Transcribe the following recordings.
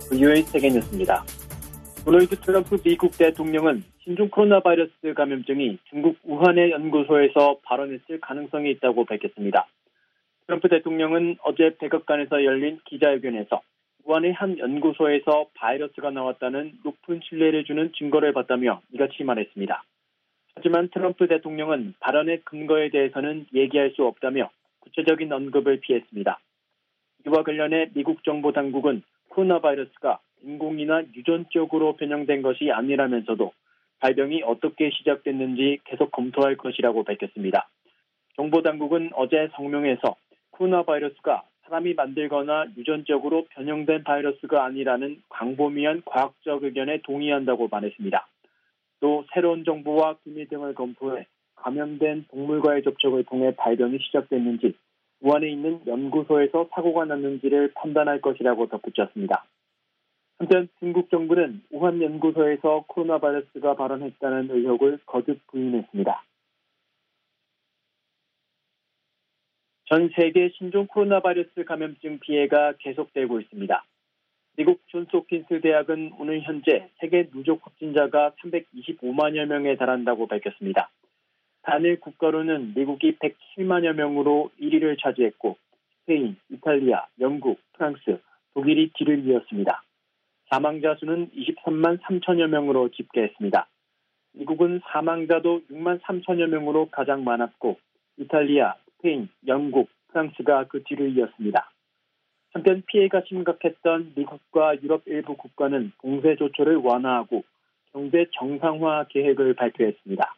VOA 세계뉴스입니다. 도널드 트럼프 미국 대통령은 신종 코로나 바이러스 감염증이 중국 우한의 연구소에서 발원했을 가능성이 있다고 밝혔습니다. 트럼프 대통령은 어제 백악관에서 열린 기자회견에서 우한의 한 연구소에서 바이러스가 나왔다는 높은 신뢰를 주는 증거를 봤다며 이같이 말했습니다. 하지만 트럼프 대통령은 발언의 근거에 대해서는 얘기할 수 없다며 구체적인 언급을 피했습니다. 이와 관련해 미국 정보 당국은 코로나 바이러스가 인공이나 유전적으로 변형된 것이 아니라면서도 발병이 어떻게 시작됐는지 계속 검토할 것이라고 밝혔습니다. 정보 당국은 어제 성명에서 코로나 바이러스가 사람이 만들거나 유전적으로 변형된 바이러스가 아니라는 광범위한 과학적 의견에 동의한다고 말했습니다. 또 새로운 정보와 기미 등을 검토해 감염된 동물과의 접촉을 통해 발병이 시작됐는지 우한에 있는 연구소에서 사고가 났는지를 판단할 것이라고 덧붙였습니다. 한편 중국 정부는 우한 연구소에서 코로나 바이러스가 발원했다는 의혹을 거듭 부인했습니다. 전 세계 신종 코로나 바이러스 감염증 피해가 계속되고 있습니다. 미국 존스홉킨스 대학은 오늘 현재 세계 누적 확진자가 325만여 명에 달한다고 밝혔습니다. 단일 국가로는 미국이 107만여 명으로 1위를 차지했고 스페인, 이탈리아, 영국, 프랑스, 독일이 뒤를 이었습니다. 사망자 수는 23만 3천여 명으로 집계했습니다. 미국은 사망자도 6만 3천여 명으로 가장 많았고 이탈리아, 스페인, 영국, 프랑스가 그 뒤를 이었습니다. 한편 피해가 심각했던 미국과 유럽 일부 국가는 봉쇄 조처를 완화하고 경제 정상화 계획을 발표했습니다.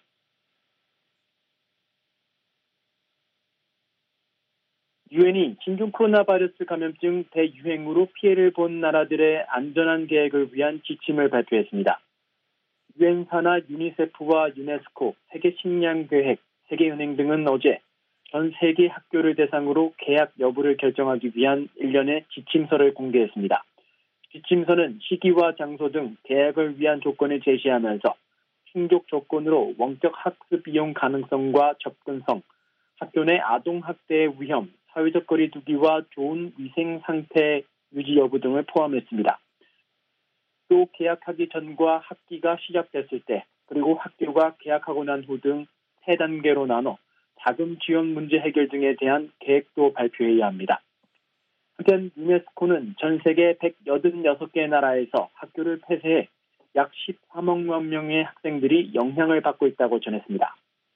유엔이 신종 코로나 바이러스 감염증 대유행으로 피해를 본 나라들의 안전한 계획을 위한 지침을 발표했습니다. 유엔 산하 유니세프와 유네스코, 세계식량계획, 세계은행 등은 어제 전 세계 학교를 대상으로 개학 여부를 결정하기 위한 일련의 지침서를 공개했습니다. 지침서는 시기와 장소 등 개학을 위한 조건을 제시하면서 충족 조건으로 원격 학습 이용 가능성과 접근성, 학교 내 아동학대의 위험, 사회적 거리 두기와 좋은 위생 상태 유지 여부 등을 포함했습니다. 또 개학하기 전과 학기가 시작됐을 때, 그리고 학교가 개학하고 난 후 등 세 단계로 나눠 자금 지원 문제 해결 등에 대한 계획도 발표해야 합니다. 한편 유네스코는 전 세계 186개 나라에서 학교를 폐쇄해 약 13억 명의 학생들이 영향을 받고 있다고 전했습니다.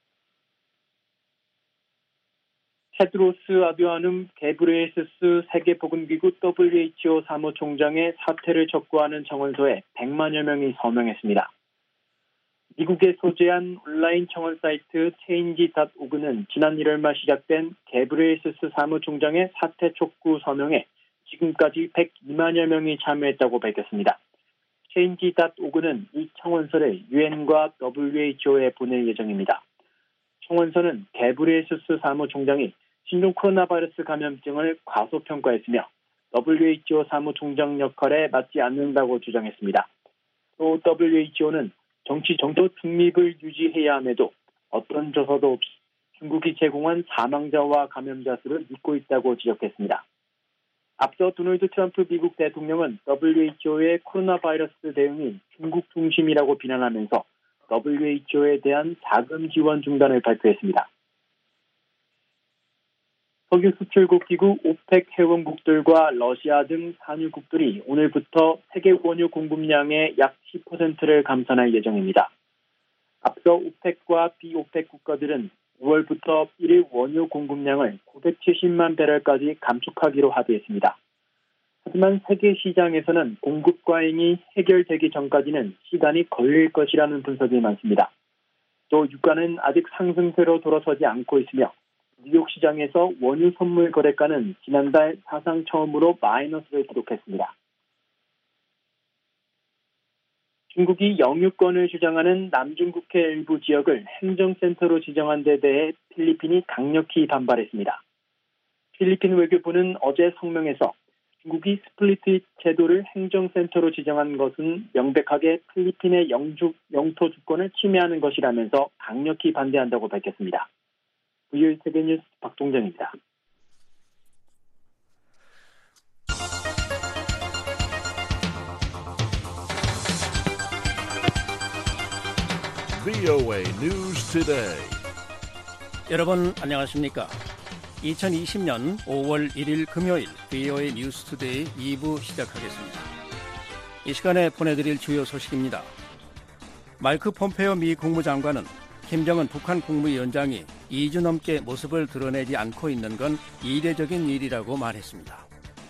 테드로스 아드하눔 게브레예수스 세계보건기구 WHO 사무총장의 사퇴를 촉구하는 청원서에 100만여 명이 서명했습니다. 미국에 소재한 온라인 청원 사이트 change.org는 지난 1월 말 시작된 게브레예수스 사무총장의 사퇴 촉구 서명에 지금까지 102만여 명이 참여했다고 밝혔습니다. change.org는 이 청원서를 유엔과 WHO에 보낼 예정입니다. 청원서는 게브레예수스 사무총장이 신종 코로나 바이러스 감염증을 과소평가했으며 WHO 사무총장 역할에 맞지 않는다고 주장했습니다. 또 WHO는 정치 정도 중립을 유지해야 함에도 어떤 조사도 없이 중국이 제공한 사망자와 감염자 수를 믿고 있다고 지적했습니다. 앞서 도널드 트럼프 미국 대통령은 WHO의 코로나 바이러스 대응이 중국 중심이라고 비난하면서 WHO에 대한 자금 지원 중단을 발표했습니다. 석유 수출국 기구 오펙 회원국들과 러시아 등 산유국들이 오늘부터 세계 원유 공급량의 약 10%를 감산할 예정입니다. 앞서 오펙과 비오펙 국가들은 5월부터 1일 원유 공급량을 970만 배럴까지 감축하기로 합의했습니다. 하지만 세계 시장에서는 공급 과잉이 해결되기 전까지는 시간이 걸릴 것이라는 분석이 많습니다. 또 유가는 아직 상승세로 돌아서지 않고 있으며 뉴욕 시장에서 원유 선물 거래가는 지난달 사상 처음으로 마이너스를 기록했습니다. 중국이 영유권을 주장하는 남중국해 일부 지역을 행정센터로 지정한 데 대해 필리핀이 강력히 반발했습니다. 필리핀 외교부는 어제 성명에서 중국이 스플리트 제도를 행정센터로 지정한 것은 명백하게 필리핀의 영토 주권을 침해하는 것이라면서 강력히 반대한다고 밝혔습니다. VOA 세계뉴스 박동정입니다. VOA News Today. 여러분 안녕하십니까? 2020년 5월 1일 금요일 VOA 뉴스 투데이 2부 시작하겠습니다. 이 시간에 보내드릴 주요 소식입니다. 마이크 폼페오 미 국무장관은 김정은 북한 국무위원장이 2주 넘게 모습을 드러내지 않고 있는 건 이례적인 일이라고 말했습니다.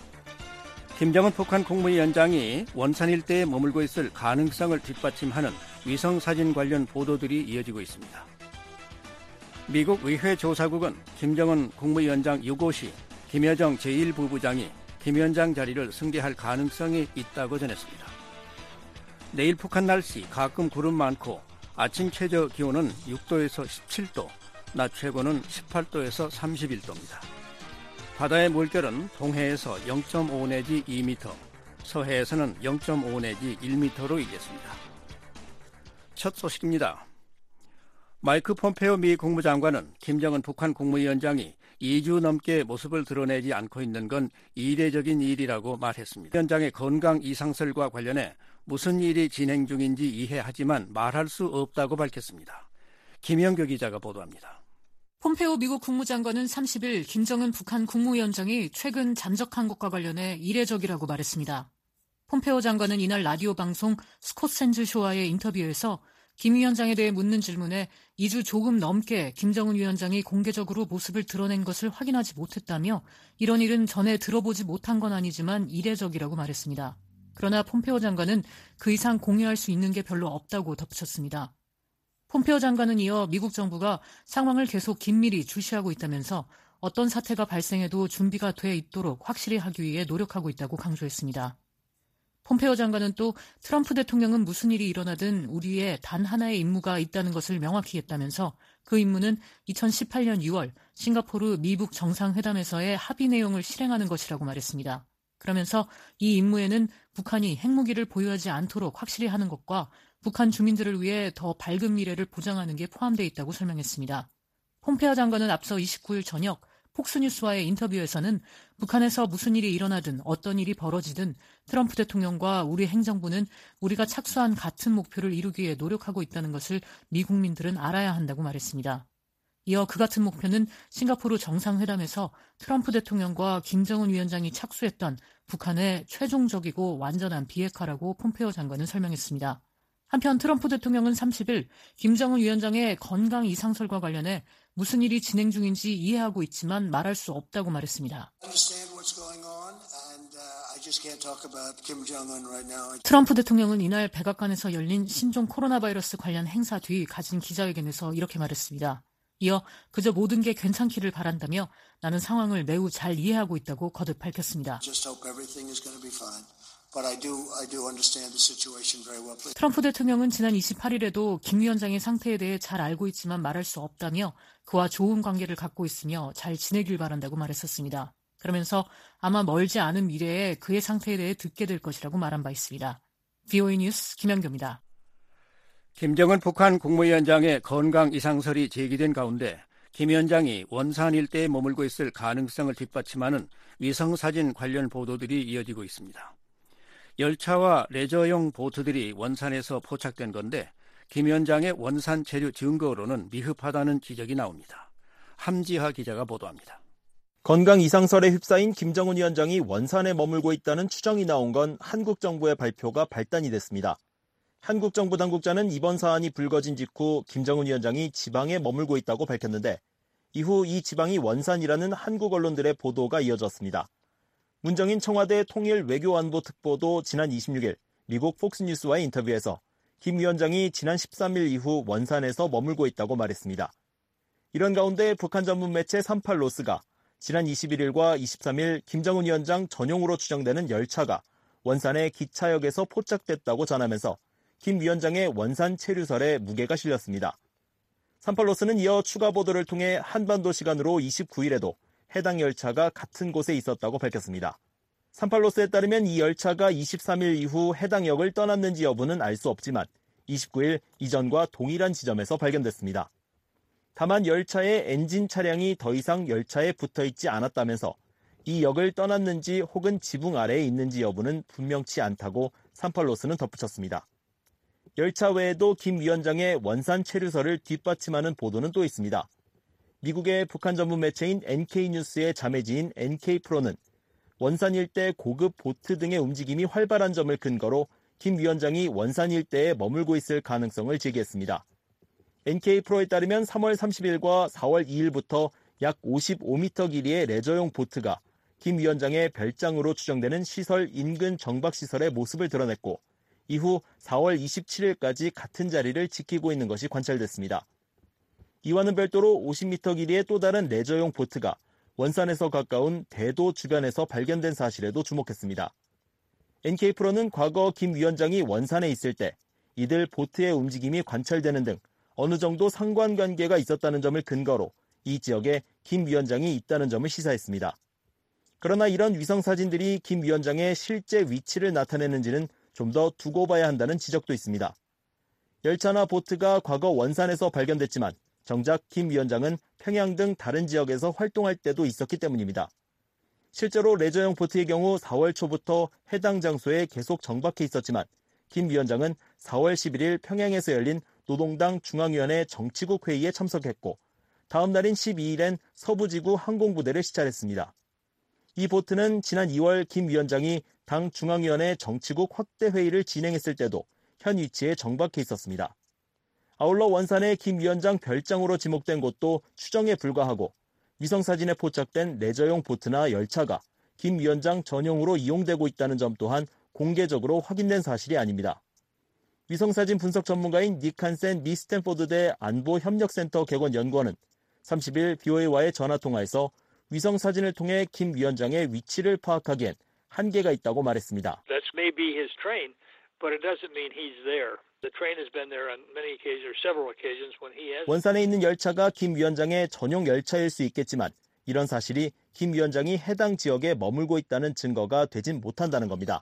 김정은 북한 국무위원장이 원산 일대에 머물고 있을 가능성을 뒷받침하는 위성사진 관련 보도들이 이어지고 있습니다. 미국 의회 조사국은 김정은 국무위원장 유고 시 김여정 제1부부장이 김 위원장 자리를 승계할 가능성이 있다고 전했습니다. 내일 북한 날씨 가끔 구름 많고 아침 최저 기온은 6도에서 17도, 낮 최고는 18도에서 31도입니다. 바다의 물결은 동해에서 0.5 내지 2m, 서해에서는 0.5 내지 1m로 일겠습니다. 첫 소식입니다. 마이크 폼페오 미 국무장관은 김정은 북한 국무위원장이 2주 넘게 모습을 드러내지 않고 있는 건 이례적인 일이라고 말했습니다. 위원장의 건강 이상설과 관련해 무슨 일이 진행 중인지 이해하지만 말할 수 없다고 밝혔습니다. 김영교 기자가 보도합니다. 폼페오 미국 국무장관은 30일 김정은 북한 국무위원장이 최근 잠적한 것과 관련해 이례적이라고 말했습니다. 폼페오 장관은 이날 라디오 방송 스콧센즈 쇼와의 인터뷰에서 김 위원장에 대해 묻는 질문에 2주 조금 넘게 김정은 위원장이 공개적으로 모습을 드러낸 것을 확인하지 못했다며 이런 일은 전에 들어보지 못한 건 아니지만 이례적이라고 말했습니다. 그러나 폼페오 장관은 그 이상 공유할 수 있는 게 별로 없다고 덧붙였습니다. 폼페오 장관은 이어 미국 정부가 상황을 계속 긴밀히 주시하고 있다면서 어떤 사태가 발생해도 준비가 돼 있도록 확실히 하기 위해 노력하고 있다고 강조했습니다. 폼페오 장관은 또 트럼프 대통령은 무슨 일이 일어나든 우리의 단 하나의 임무가 있다는 것을 명확히 했다면서 그 임무는 2018년 6월 싱가포르 미북 정상회담에서의 합의 내용을 실행하는 것이라고 말했습니다. 그러면서 이 임무에는 북한이 핵무기를 보유하지 않도록 확실히 하는 것과 북한 주민들을 위해 더 밝은 미래를 보장하는 게 포함되어 있다고 설명했습니다. 폼페오 장관은 앞서 29일 저녁 폭스뉴스와의 인터뷰에서는 북한에서 무슨 일이 일어나든 어떤 일이 벌어지든 트럼프 대통령과 우리 행정부는 우리가 착수한 같은 목표를 이루기 위해 노력하고 있다는 것을 미국민들은 알아야 한다고 말했습니다. 이어 그 같은 목표는 싱가포르 정상회담에서 트럼프 대통령과 김정은 위원장이 착수했던 북한의 최종적이고 완전한 비핵화라고 폼페오 장관은 설명했습니다. 한편 트럼프 대통령은 30일 김정은 위원장의 건강 이상설과 관련해 무슨 일이 진행 중인지 이해하고 있지만 말할 수 없다고 말했습니다. 트럼프 대통령은 이날 백악관에서 열린 신종 코로나 바이러스 관련 행사 뒤 가진 기자회견에서 이렇게 말했습니다. 이어 그저 모든 게 괜찮기를 바란다며 나는 상황을 매우 잘 이해하고 있다고 거듭 밝혔습니다. 트럼프 대통령은 지난 28일에도 김 위원장의 상태에 대해 잘 알고 있지만 말할 수 없다며 그와 좋은 관계를 갖고 있으며 잘 지내길 바란다고 말했었습니다. 그러면서 아마 멀지 않은 미래에 그의 상태에 대해 듣게 될 것이라고 말한 바 있습니다. VOA 뉴스 김영교입니다. 김정은 북한 국무위원장의 건강 이상설이 제기된 가운데 김 위원장이 원산 일대에 머물고 있을 가능성을 뒷받침하는 위성사진 관련 보도들이 이어지고 있습니다. 열차와 레저용 보트들이 원산에서 포착된 건데 김 위원장의 원산 체류 증거로는 미흡하다는 지적이 나옵니다. 함지하 기자가 보도합니다. 건강 이상설에 휩싸인 김정은 위원장이 원산에 머물고 있다는 추정이 나온 건 한국 정부의 발표가 발단이 됐습니다. 한국 정부 당국자는 이번 사안이 불거진 직후 김정은 위원장이 지방에 머물고 있다고 밝혔는데 이후 이 지방이 원산이라는 한국 언론들의 보도가 이어졌습니다. 문정인 청와대 통일 외교안보 특보도 지난 26일 미국 폭스뉴스와의 인터뷰에서 김 위원장이 지난 13일 이후 원산에서 머물고 있다고 말했습니다. 이런 가운데 북한 전문 매체 38로스가 지난 21일과 23일 김정은 위원장 전용으로 추정되는 열차가 원산의 기차역에서 포착됐다고 전하면서 김 위원장의 원산 체류설에 무게가 실렸습니다. 38로스는 이어 추가 보도를 통해 한반도 시간으로 29일에도 해당 열차가 같은 곳에 있었다고 밝혔습니다. 38로스에 따르면 이 열차가 23일 이후 해당 역을 떠났는지 여부는 알 수 없지만 29일 이전과 동일한 지점에서 발견됐습니다. 다만 열차의 엔진 차량이 더 이상 열차에 붙어있지 않았다면서 이 역을 떠났는지 혹은 지붕 아래에 있는지 여부는 분명치 않다고 38로스는 덧붙였습니다. 열차 외에도 김 위원장의 원산 체류설을 뒷받침하는 보도는 또 있습니다. 미국의 북한 전문 매체인 NK뉴스의 자매지인 NK프로는 원산 일대 고급 보트 등의 움직임이 활발한 점을 근거로 김 위원장이 원산 일대에 머물고 있을 가능성을 제기했습니다. NK프로에 따르면 3월 30일과 4월 2일부터 약 55m 길이의 레저용 보트가 김 위원장의 별장으로 추정되는 시설 인근 정박시설의 모습을 드러냈고 이후 4월 27일까지 같은 자리를 지키고 있는 것이 관찰됐습니다. 이와는 별도로 50m 길이의 또 다른 레저용 보트가 원산에서 가까운 대도 주변에서 발견된 사실에도 주목했습니다. NK프로는 과거 김 위원장이 원산에 있을 때 이들 보트의 움직임이 관찰되는 등 어느 정도 상관관계가 있었다는 점을 근거로 이 지역에 김 위원장이 있다는 점을 시사했습니다. 그러나 이런 위성사진들이 김 위원장의 실제 위치를 나타내는지는 좀 더 두고 봐야 한다는 지적도 있습니다. 열차나 보트가 과거 원산에서 발견됐지만 정작 김 위원장은 평양 등 다른 지역에서 활동할 때도 있었기 때문입니다. 실제로 레저용 보트의 경우 4월 초부터 해당 장소에 계속 정박해 있었지만 김 위원장은 4월 11일 평양에서 열린 노동당 중앙위원회 정치국 회의에 참석했고 다음 날인 12일엔 서부지구 항공부대를 시찰했습니다. 이 보트는 지난 2월 김 위원장이 당 중앙위원회 정치국 확대 회의를 진행했을 때도 현 위치에 정박해 있었습니다. 아울러 원산의 김 위원장 별장으로 지목된 곳도 추정에 불과하고 위성사진에 포착된 레저용 보트나 열차가 김 위원장 전용으로 이용되고 있다는 점 또한 공개적으로 확인된 사실이 아닙니다. 위성사진 분석 전문가인 닉 한센 미 스탠포드대 안보협력센터 객원연구원은 30일 BOA와의 전화통화에서 위성사진을 통해 김 위원장의 위치를 파악하기엔 한계가 있다고 말했습니다. That may be his train, but it doesn't mean he's there. The train has been there on many occasions, or several occasions when he has. 원산에 있는 열차가 김 위원장의 전용 열차일 수 있겠지만 이런 사실이 김 위원장이 해당 지역에 머물고 있다는 증거가 되진 못한다는 겁니다.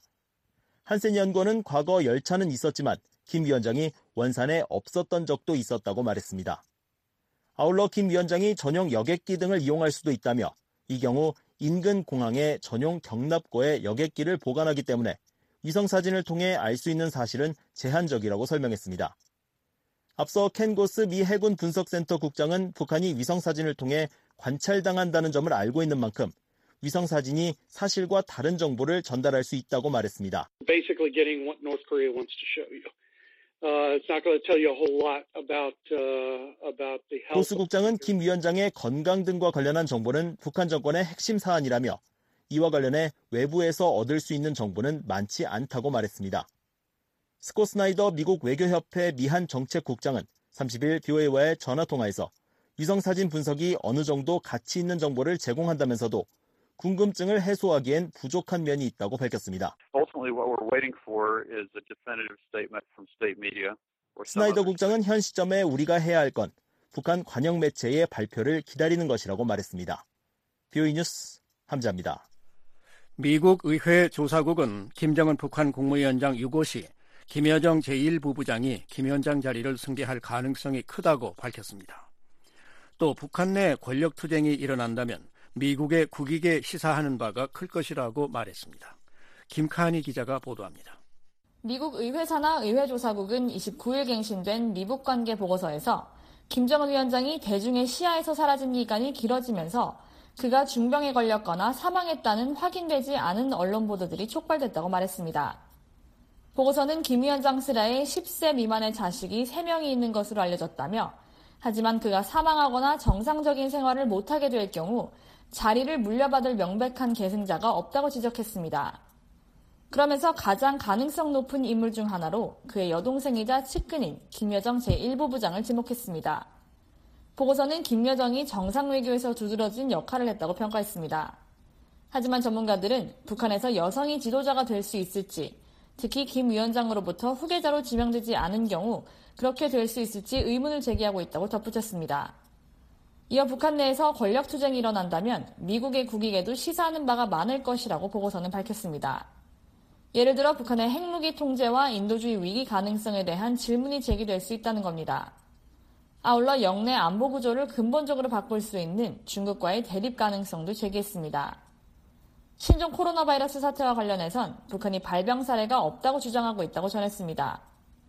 한센 연구원은 과거 열차는 있었지만 김 위원장이 원산에 없었던 적도 있었다고 말했습니다. 아울러 김 위원장이 전용 여객기 등을 이용할 수도 있다며 이 경우 인근 공항에 전용 경납고에 여객기를 보관하기 때문에 위성사진을 통해 알 수 있는 사실은 제한적이라고 설명했습니다. 앞서 켄 고스 미 해군 분석센터 국장은 북한이 위성사진을 통해 관찰당한다는 점을 알고 있는 만큼 위성사진이 사실과 다른 정보를 전달할 수 있다고 말했습니다. Basically getting what North Korea wants to show you. It's not going to tell you a whole lot about the health. 고스 국장은 김 위원장의 건강 등과 관련한 정보는 북한 정권의 핵심 사안이라며 이와 관련해 외부에서 얻을 수 있는 정보는 많지 않다고 말했습니다. 스콧 스나이더 미국 외교협회 미한 정책국장은 30일 BOA와의 전화통화에서 위성사진 분석이 어느 정도 가치 있는 정보를 제공한다면서도 궁금증을 해소하기엔 부족한 면이 있다고 밝혔습니다. 스나이더 국장은 현 시점에 우리가 해야 할 건 북한 관영 매체의 발표를 기다리는 것이라고 말했습니다. BOA 뉴스 함자입니다. 미국 의회 조사국은 김정은 북한 국무위원장 유고 시 김여정 제1부부장이 김 위원장 자리를 승계할 가능성이 크다고 밝혔습니다. 또 북한 내 권력투쟁이 일어난다면 미국의 국익에 시사하는 바가 클 것이라고 말했습니다. 김카니 기자가 보도합니다. 미국 의회 산하 의회조사국은 29일 갱신된 미북 관계 보고서에서 김정은 위원장이 대중의 시야에서 사라진 기간이 길어지면서 그가 중병에 걸렸거나 사망했다는 확인되지 않은 언론 보도들이 촉발됐다고 말했습니다. 보고서는 김 위원장 슬하에 10세 미만의 자식이 3명이 있는 것으로 알려졌다며 하지만 그가 사망하거나 정상적인 생활을 못하게 될 경우 자리를 물려받을 명백한 계승자가 없다고 지적했습니다. 그러면서 가장 가능성 높은 인물 중 하나로 그의 여동생이자 측근인 김여정 제1부부장을 지목했습니다. 보고서는 김여정이 정상외교에서 두드러진 역할을 했다고 평가했습니다. 하지만 전문가들은 북한에서 여성이 지도자가 될 수 있을지, 특히 김 위원장으로부터 후계자로 지명되지 않은 경우 그렇게 될 수 있을지 의문을 제기하고 있다고 덧붙였습니다. 이어 북한 내에서 권력투쟁이 일어난다면 미국의 국익에도 시사하는 바가 많을 것이라고 보고서는 밝혔습니다. 예를 들어 북한의 핵무기 통제와 인도주의 위기 가능성에 대한 질문이 제기될 수 있다는 겁니다. 아울러 영내 안보 구조를 근본적으로 바꿀 수 있는 중국과의 대립 가능성도 제기했습니다. 신종 코로나 바이러스 사태와 관련해선 북한이 발병 사례가 없다고 주장하고 있다고 전했습니다.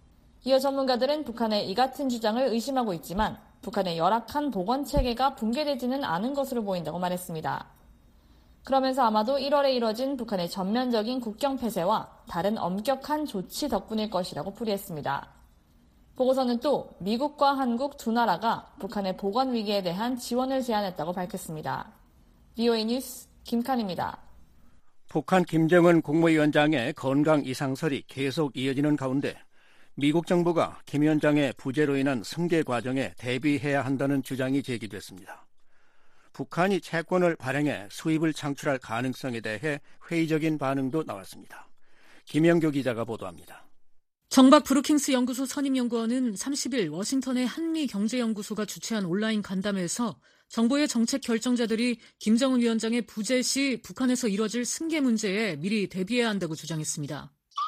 이어 전문가들은 북한의 이 같은 주장을 의심하고 있지만 북한의 열악한 보건 체계가 붕괴되지는 않은 것으로 보인다고 말했습니다. 그러면서 아마도 1월에 이뤄진 북한의 전면적인 국경 폐쇄와 다른 엄격한 조치 덕분일 것이라고 풀이했습니다. 보고서는 또 미국과 한국 두 나라가 북한의 보건 위기에 대한 지원을 제안했다고 밝혔습니다. VOA 뉴스 김칸입니다. 북한 김정은 국무위원장의 건강 이상설이 계속 이어지는 가운데 미국 정부가 김 위원장의 부재로 인한 승계 과정에 대비해야 한다는 주장이 제기됐습니다. 북한이 채권을 발행해 수입을 창출할 가능성에 대해 회의적인 반응도 나왔습니다. 김영교 기자가 보도합니다. 정박 브루킹스 연구소 선임연구원은 30일 워싱턴의 한미경제연구소가 주최한 온라인 간담회에서 정부의 정책 결정자들이 김정은 위원장의 부재 시 북한에서 이뤄질 승계 문제에 미리 대비해야 한다고 주장했습니다.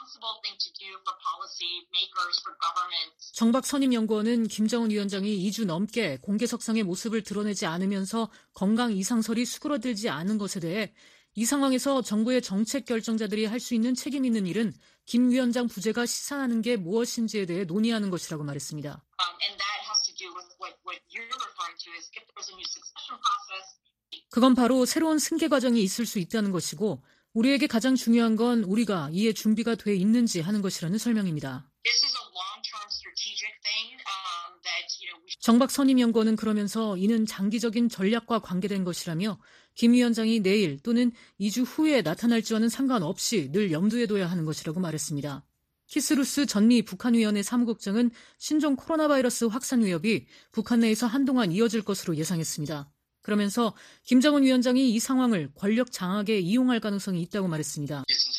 정박 선임연구원은 김정은 위원장이 2주 넘게 공개석상의 모습을 드러내지 않으면서 건강 이상설이 수그러들지 않은 것에 대해 이 상황에서 정부의 정책 결정자들이 할 수 있는 책임 있는 일은 김 위원장 부재가 시사하는 게 무엇인지에 대해 논의하는 것이라고 말했습니다. 그건 바로 새로운 승계 과정이 있을 수 있다는 것이고 우리에게 가장 중요한 건 우리가 이에 준비가 돼 있는지 하는 것이라는 설명입니다. 정박 선임연구원은 그러면서 이는 장기적인 전략과 관계된 것이라며 김 위원장이 내일 또는 2주 후에 나타날지와는 상관없이 늘 염두에 둬야 하는 것이라고 말했습니다. 키스루스 전미 북한위원회 사무국장은 신종 코로나 바이러스 확산 위협이 북한 내에서 한동안 이어질 것으로 예상했습니다. 그러면서 김정은 위원장이 이 상황을 권력 장악에 이용할 가능성이 있다고 말했습니다.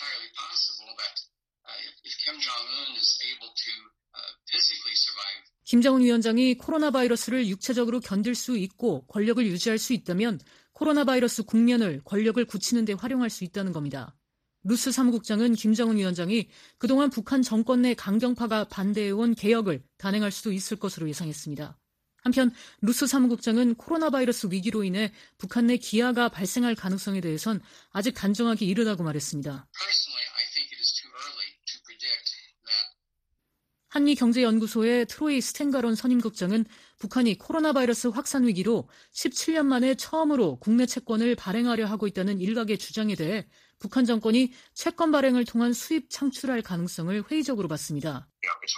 김정은 위원장이 코로나 바이러스를 육체적으로 견딜 수 있고 권력을 유지할 수 있다면 코로나 바이러스 국면을 권력을 굳히는 데 활용할 수 있다는 겁니다. 루스 사무국장은 김정은 위원장이 그동안 북한 정권 내 강경파가 반대해온 개혁을 단행할 수도 있을 것으로 예상했습니다. 한편 루스 사무국장은 코로나 바이러스 위기로 인해 북한 내 기아가 발생할 가능성에 대해선 아직 단정하기 이르다고 말했습니다. 한미경제연구소의 트로이 스텐가론 선임국장은 북한이 코로나 바이러스 확산 위기로 17년 만에 처음으로 국내 채권을 발행하려 하고 있다는 일각의 주장에 대해 북한 정권이 채권 발행을 통한 수입 창출할 가능성을 회의적으로 봤습니다.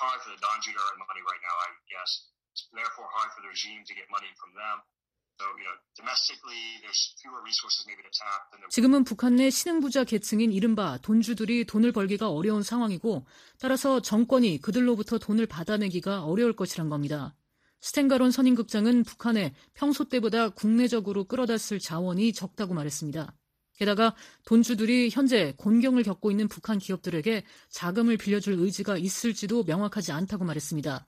지금은 북한 내 신흥부자 계층인 이른바 돈주들이 돈을 벌기가 어려운 상황이고 따라서 정권이 그들로부터 돈을 받아내기가 어려울 것이란 겁니다. 스텐가론 선임국장은 북한에 평소 때보다 국내적으로 끌어다 쓸 자원이 적다고 말했습니다. 게다가 돈주들이 현재 곤경을 겪고 있는 북한 기업들에게 자금을 빌려줄 의지가 있을지도 명확하지 않다고 말했습니다.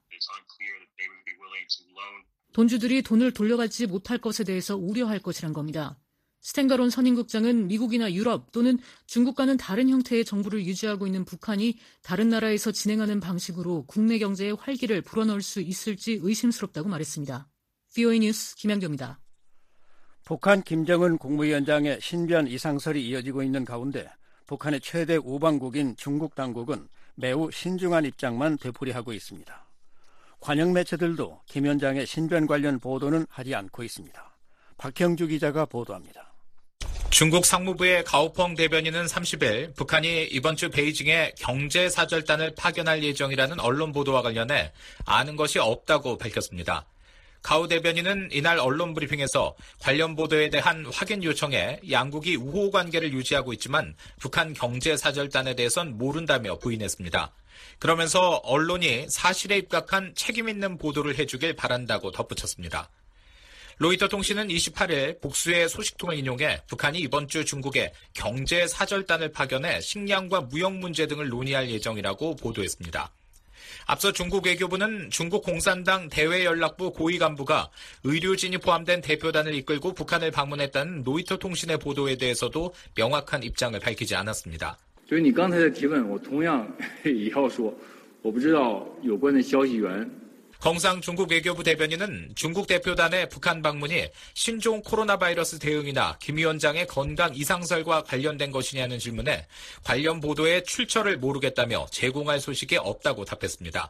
돈주들이 돈을 돌려받지 못할 것에 대해서 우려할 것이란 겁니다. 스텐가론 선임국장은 미국이나 유럽 또는 중국과는 다른 형태의 정부를 유지하고 있는 북한이 다른 나라에서 진행하는 방식으로 국내 경제의 활기를 불어넣을 수 있을지 의심스럽다고 말했습니다. VOA 뉴스 김양조입니다. 북한 김정은 국무위원장의 신변 이상설이 이어지고 있는 가운데 북한의 최대 우방국인 중국 당국은 매우 신중한 입장만 되풀이하고 있습니다. 관영 매체들도 김 위원장의 신변 관련 보도는 하지 않고 있습니다. 박형주 기자가 보도합니다. 중국 상무부의 가오펑 대변인은 30일 북한이 이번 주 베이징에 경제사절단을 파견할 예정이라는 언론 보도와 관련해 아는 것이 없다고 밝혔습니다. 가오 대변인은 이날 언론 브리핑에서 관련 보도에 대한 확인 요청에 양국이 우호 관계를 유지하고 있지만 북한 경제사절단에 대해선 모른다며 부인했습니다. 그러면서 언론이 사실에 입각한 책임 있는 보도를 해주길 바란다고 덧붙였습니다. 로이터 통신은 28일 복수의 소식통을 인용해 북한이 이번 주 중국에 경제사절단을 파견해 식량과 무역 문제 등을 논의할 예정이라고 보도했습니다. 앞서 중국 외교부는 중국 공산당 대외연락부 고위 간부가 의료진이 포함된 대표단을 이끌고 북한을 방문했다는 로이터 통신의 보도에 대해서도 명확한 입장을 밝히지 않았습니다. 对你刚才的提问，我同样也要说，我不知道有关的消息源。 경상 중국 외교부 대변인은 중국 대표단의 북한 방문이 신종 코로나 바이러스 대응이나 김 위원장의 건강 이상설과 관련된 것이냐는 질문에 관련 보도의 출처를 모르겠다며 제공할 소식이 없다고 답했습니다.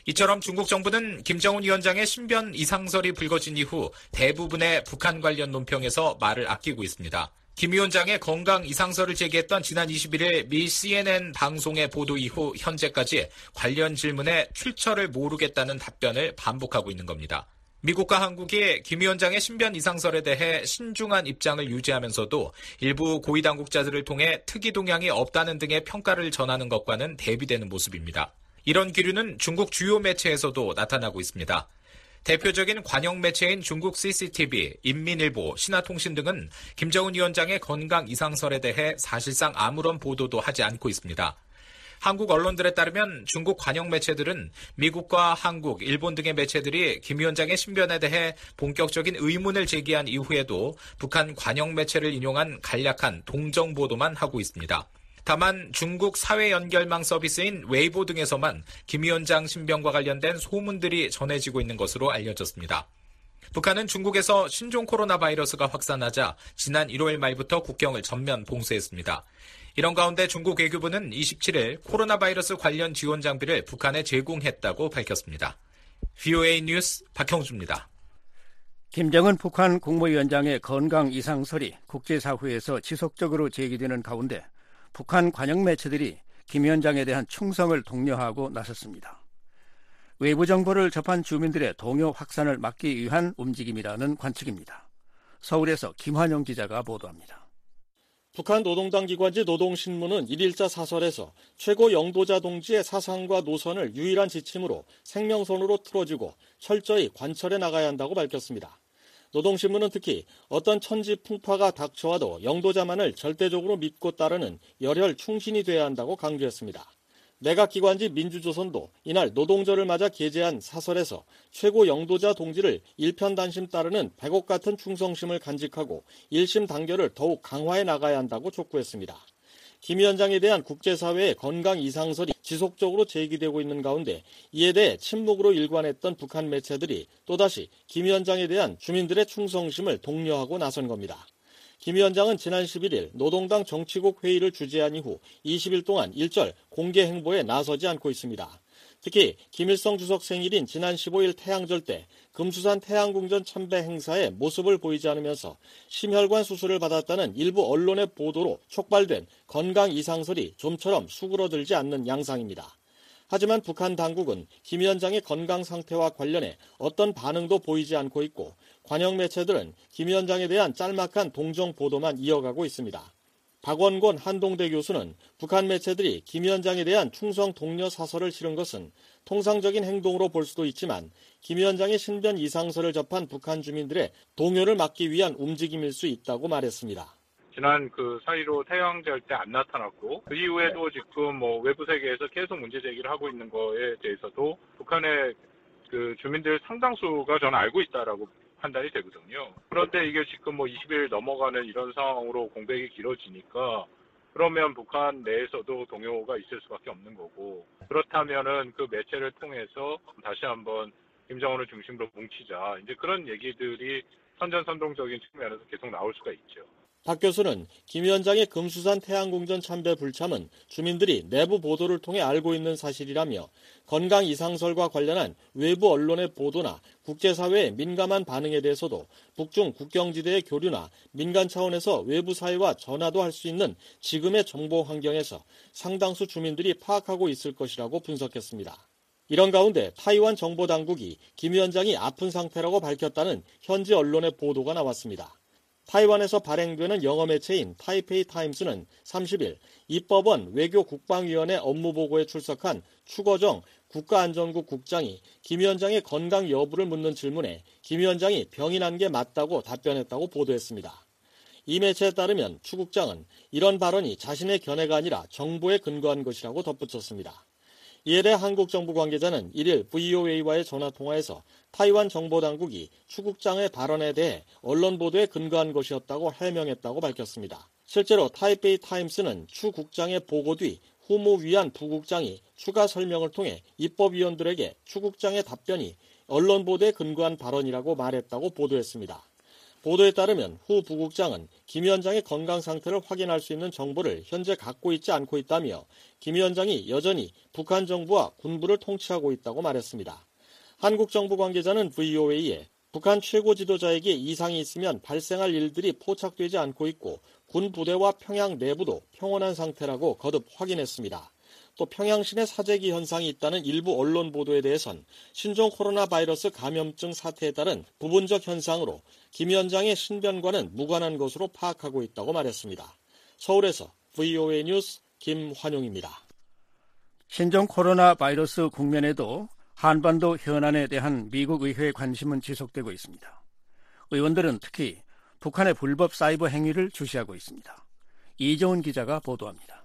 이처럼 중국 정부는 김정은 위원장의 신변 이상설이 불거진 이후 대부분의 북한 관련 논평에서 말을 아끼고 있습니다. 김 위원장의 건강 이상설을 제기했던 지난 21일 미 CNN 방송의 보도 이후 현재까지 관련 질문에 출처를 모르겠다는 답변을 반복하고 있는 겁니다. 미국과 한국이 김 위원장의 신변 이상설에 대해 신중한 입장을 유지하면서도 일부 고위 당국자들을 통해 특이 동향이 없다는 등의 평가를 전하는 것과는 대비되는 모습입니다. 이런 기류는 중국 주요 매체에서도 나타나고 있습니다. 대표적인 관영 매체인 중국 CCTV, 인민일보, 신화통신 등은 김정은 위원장의 건강 이상설에 대해 사실상 아무런 보도도 하지 않고 있습니다. 한국 언론들에 따르면 중국 관영 매체들은 미국과 한국, 일본 등의 매체들이 김 위원장의 신변에 대해 본격적인 의문을 제기한 이후에도 북한 관영 매체를 인용한 간략한 동정 보도만 하고 있습니다. 다만 중국 사회 연결망 서비스인 웨이보 등에서만 김 위원장 신병과 관련된 소문들이 전해지고 있는 것으로 알려졌습니다. 북한은 중국에서 신종 코로나 바이러스가 확산하자 지난 1월 말부터 국경을 전면 봉쇄했습니다. 이런 가운데 중국 외교부는 27일 코로나 바이러스 관련 지원 장비를 북한에 제공했다고 밝혔습니다. VOA 뉴스 박형주입니다. 김정은 북한 국무위원장의 건강 이상설이 국제사회에서 지속적으로 제기되는 가운데 북한 관영 매체들이 김 위원장에 대한 충성을 독려하고 나섰습니다. 외부 정보를 접한 주민들의 동요 확산을 막기 위한 움직임이라는 관측입니다. 서울에서 김환영 기자가 보도합니다. 북한 노동당 기관지 노동신문은 1일자 사설에서 최고 영도자 동지의 사상과 노선을 유일한 지침으로 생명선으로 틀어주고 철저히 관철해 나가야 한다고 밝혔습니다. 노동신문은 특히 어떤 천지풍파가 닥쳐와도 영도자만을 절대적으로 믿고 따르는 열혈 충신이 돼야 한다고 강조했습니다. 내각기관지 민주조선도 이날 노동절을 맞아 게재한 사설에서 최고 영도자 동지를 일편단심 따르는 백옥 같은 충성심을 간직하고 일심 단결을 더욱 강화해 나가야 한다고 촉구했습니다. 김 위원장에 대한 국제사회의 건강 이상설이 지속적으로 제기되고 있는 가운데 이에 대해 침묵으로 일관했던 북한 매체들이 또다시 김 위원장에 대한 주민들의 충성심을 독려하고 나선 겁니다. 김 위원장은 지난 11일 노동당 정치국 회의를 주재한 이후 20일 동안 일절 공개 행보에 나서지 않고 있습니다. 특히 김일성 주석 생일인 지난 15일 태양절 때 금수산 태양궁전 참배 행사에 모습을 보이지 않으면서 심혈관 수술을 받았다는 일부 언론의 보도로 촉발된 건강 이상설이 좀처럼 수그러들지 않는 양상입니다. 하지만 북한 당국은 김 위원장의 건강 상태와 관련해 어떤 반응도 보이지 않고 있고 관영 매체들은 김 위원장에 대한 짤막한 동정 보도만 이어가고 있습니다. 박원곤 한동대 교수는 북한 매체들이 김 위원장에 대한 충성 독려 사설을 실은 것은 통상적인 행동으로 볼 수도 있지만 김 위원장의 신변 이상설을 접한 북한 주민들의 동요를 막기 위한 움직임일 수 있다고 말했습니다. 지난 4.15 태양절 때 안 나타났고 그 이후에도 지금 외부 세계에서 계속 문제 제기를 하고 있는 거에 대해서도 북한의 주민들 상당수가 저는 알고 있다라고 판단이 되거든요. 그런데 이게 지금 20일 넘어가는 이런 상황으로 공백이 길어지니까 그러면 북한 내에서도 동요가 있을 수밖에 없는 거고 그렇다면은 그 매체를 통해서 다시 한번 김정은을 중심으로 뭉치자 이제 그런 얘기들이 선전선동적인 측면에서 계속 나올 수가 있죠. 박 교수는 김 위원장의 금수산 태양궁전 참배 불참은 주민들이 내부 보도를 통해 알고 있는 사실이라며 건강 이상설과 관련한 외부 언론의 보도나 국제사회의 민감한 반응에 대해서도 북중 국경지대의 교류나 민간 차원에서 외부 사회와 전화도 할 수 있는 지금의 정보 환경에서 상당수 주민들이 파악하고 있을 것이라고 분석했습니다. 이런 가운데 타이완 정보당국이 김 위원장이 아픈 상태라고 밝혔다는 현지 언론의 보도가 나왔습니다. 타이완에서 발행되는 영어 매체인 타이페이 타임스는 30일 입법원 외교국방위원회 업무보고에 출석한 추거정 국가안전국 국장이 김 위원장의 건강 여부를 묻는 질문에 김 위원장이 병이 난 게 맞다고 답변했다고 보도했습니다. 이 매체에 따르면 추 국장은 이런 발언이 자신의 견해가 아니라 정보에 근거한 것이라고 덧붙였습니다. 이에 대해 한국 정부 관계자는 1일 VOA와의 전화통화에서 타이완 정보당국이 추 국장의 발언에 대해 언론 보도에 근거한 것이었다고 해명했다고 밝혔습니다. 실제로 타이페이 타임스는 추 국장의 보고 뒤 후모 위안 부국장이 추가 설명을 통해 입법위원들에게 추 국장의 답변이 언론 보도에 근거한 발언이라고 말했다고 보도했습니다. 보도에 따르면 후 부국장은 김 위원장의 건강 상태를 확인할 수 있는 정보를 현재 갖고 있지 않고 있다며 김 위원장이 여전히 북한 정부와 군부를 통치하고 있다고 말했습니다. 한국 정부 관계자는 VOA에 북한 최고 지도자에게 이상이 있으면 발생할 일들이 포착되지 않고 있고 군 부대와 평양 내부도 평온한 상태라고 거듭 확인했습니다. 또 평양시내 사재기 현상이 있다는 일부 언론 보도에 대해선 신종 코로나 바이러스 감염증 사태에 따른 부분적 현상으로 김 위원장의 신변과는 무관한 것으로 파악하고 있다고 말했습니다. 서울에서 VOA 뉴스 김환용입니다. 신종 코로나 바이러스 국면에도 한반도 현안에 대한 미국 의회의 관심은 지속되고 있습니다. 의원들은 특히 북한의 불법 사이버 행위를 주시하고 있습니다. 이정훈 기자가 보도합니다.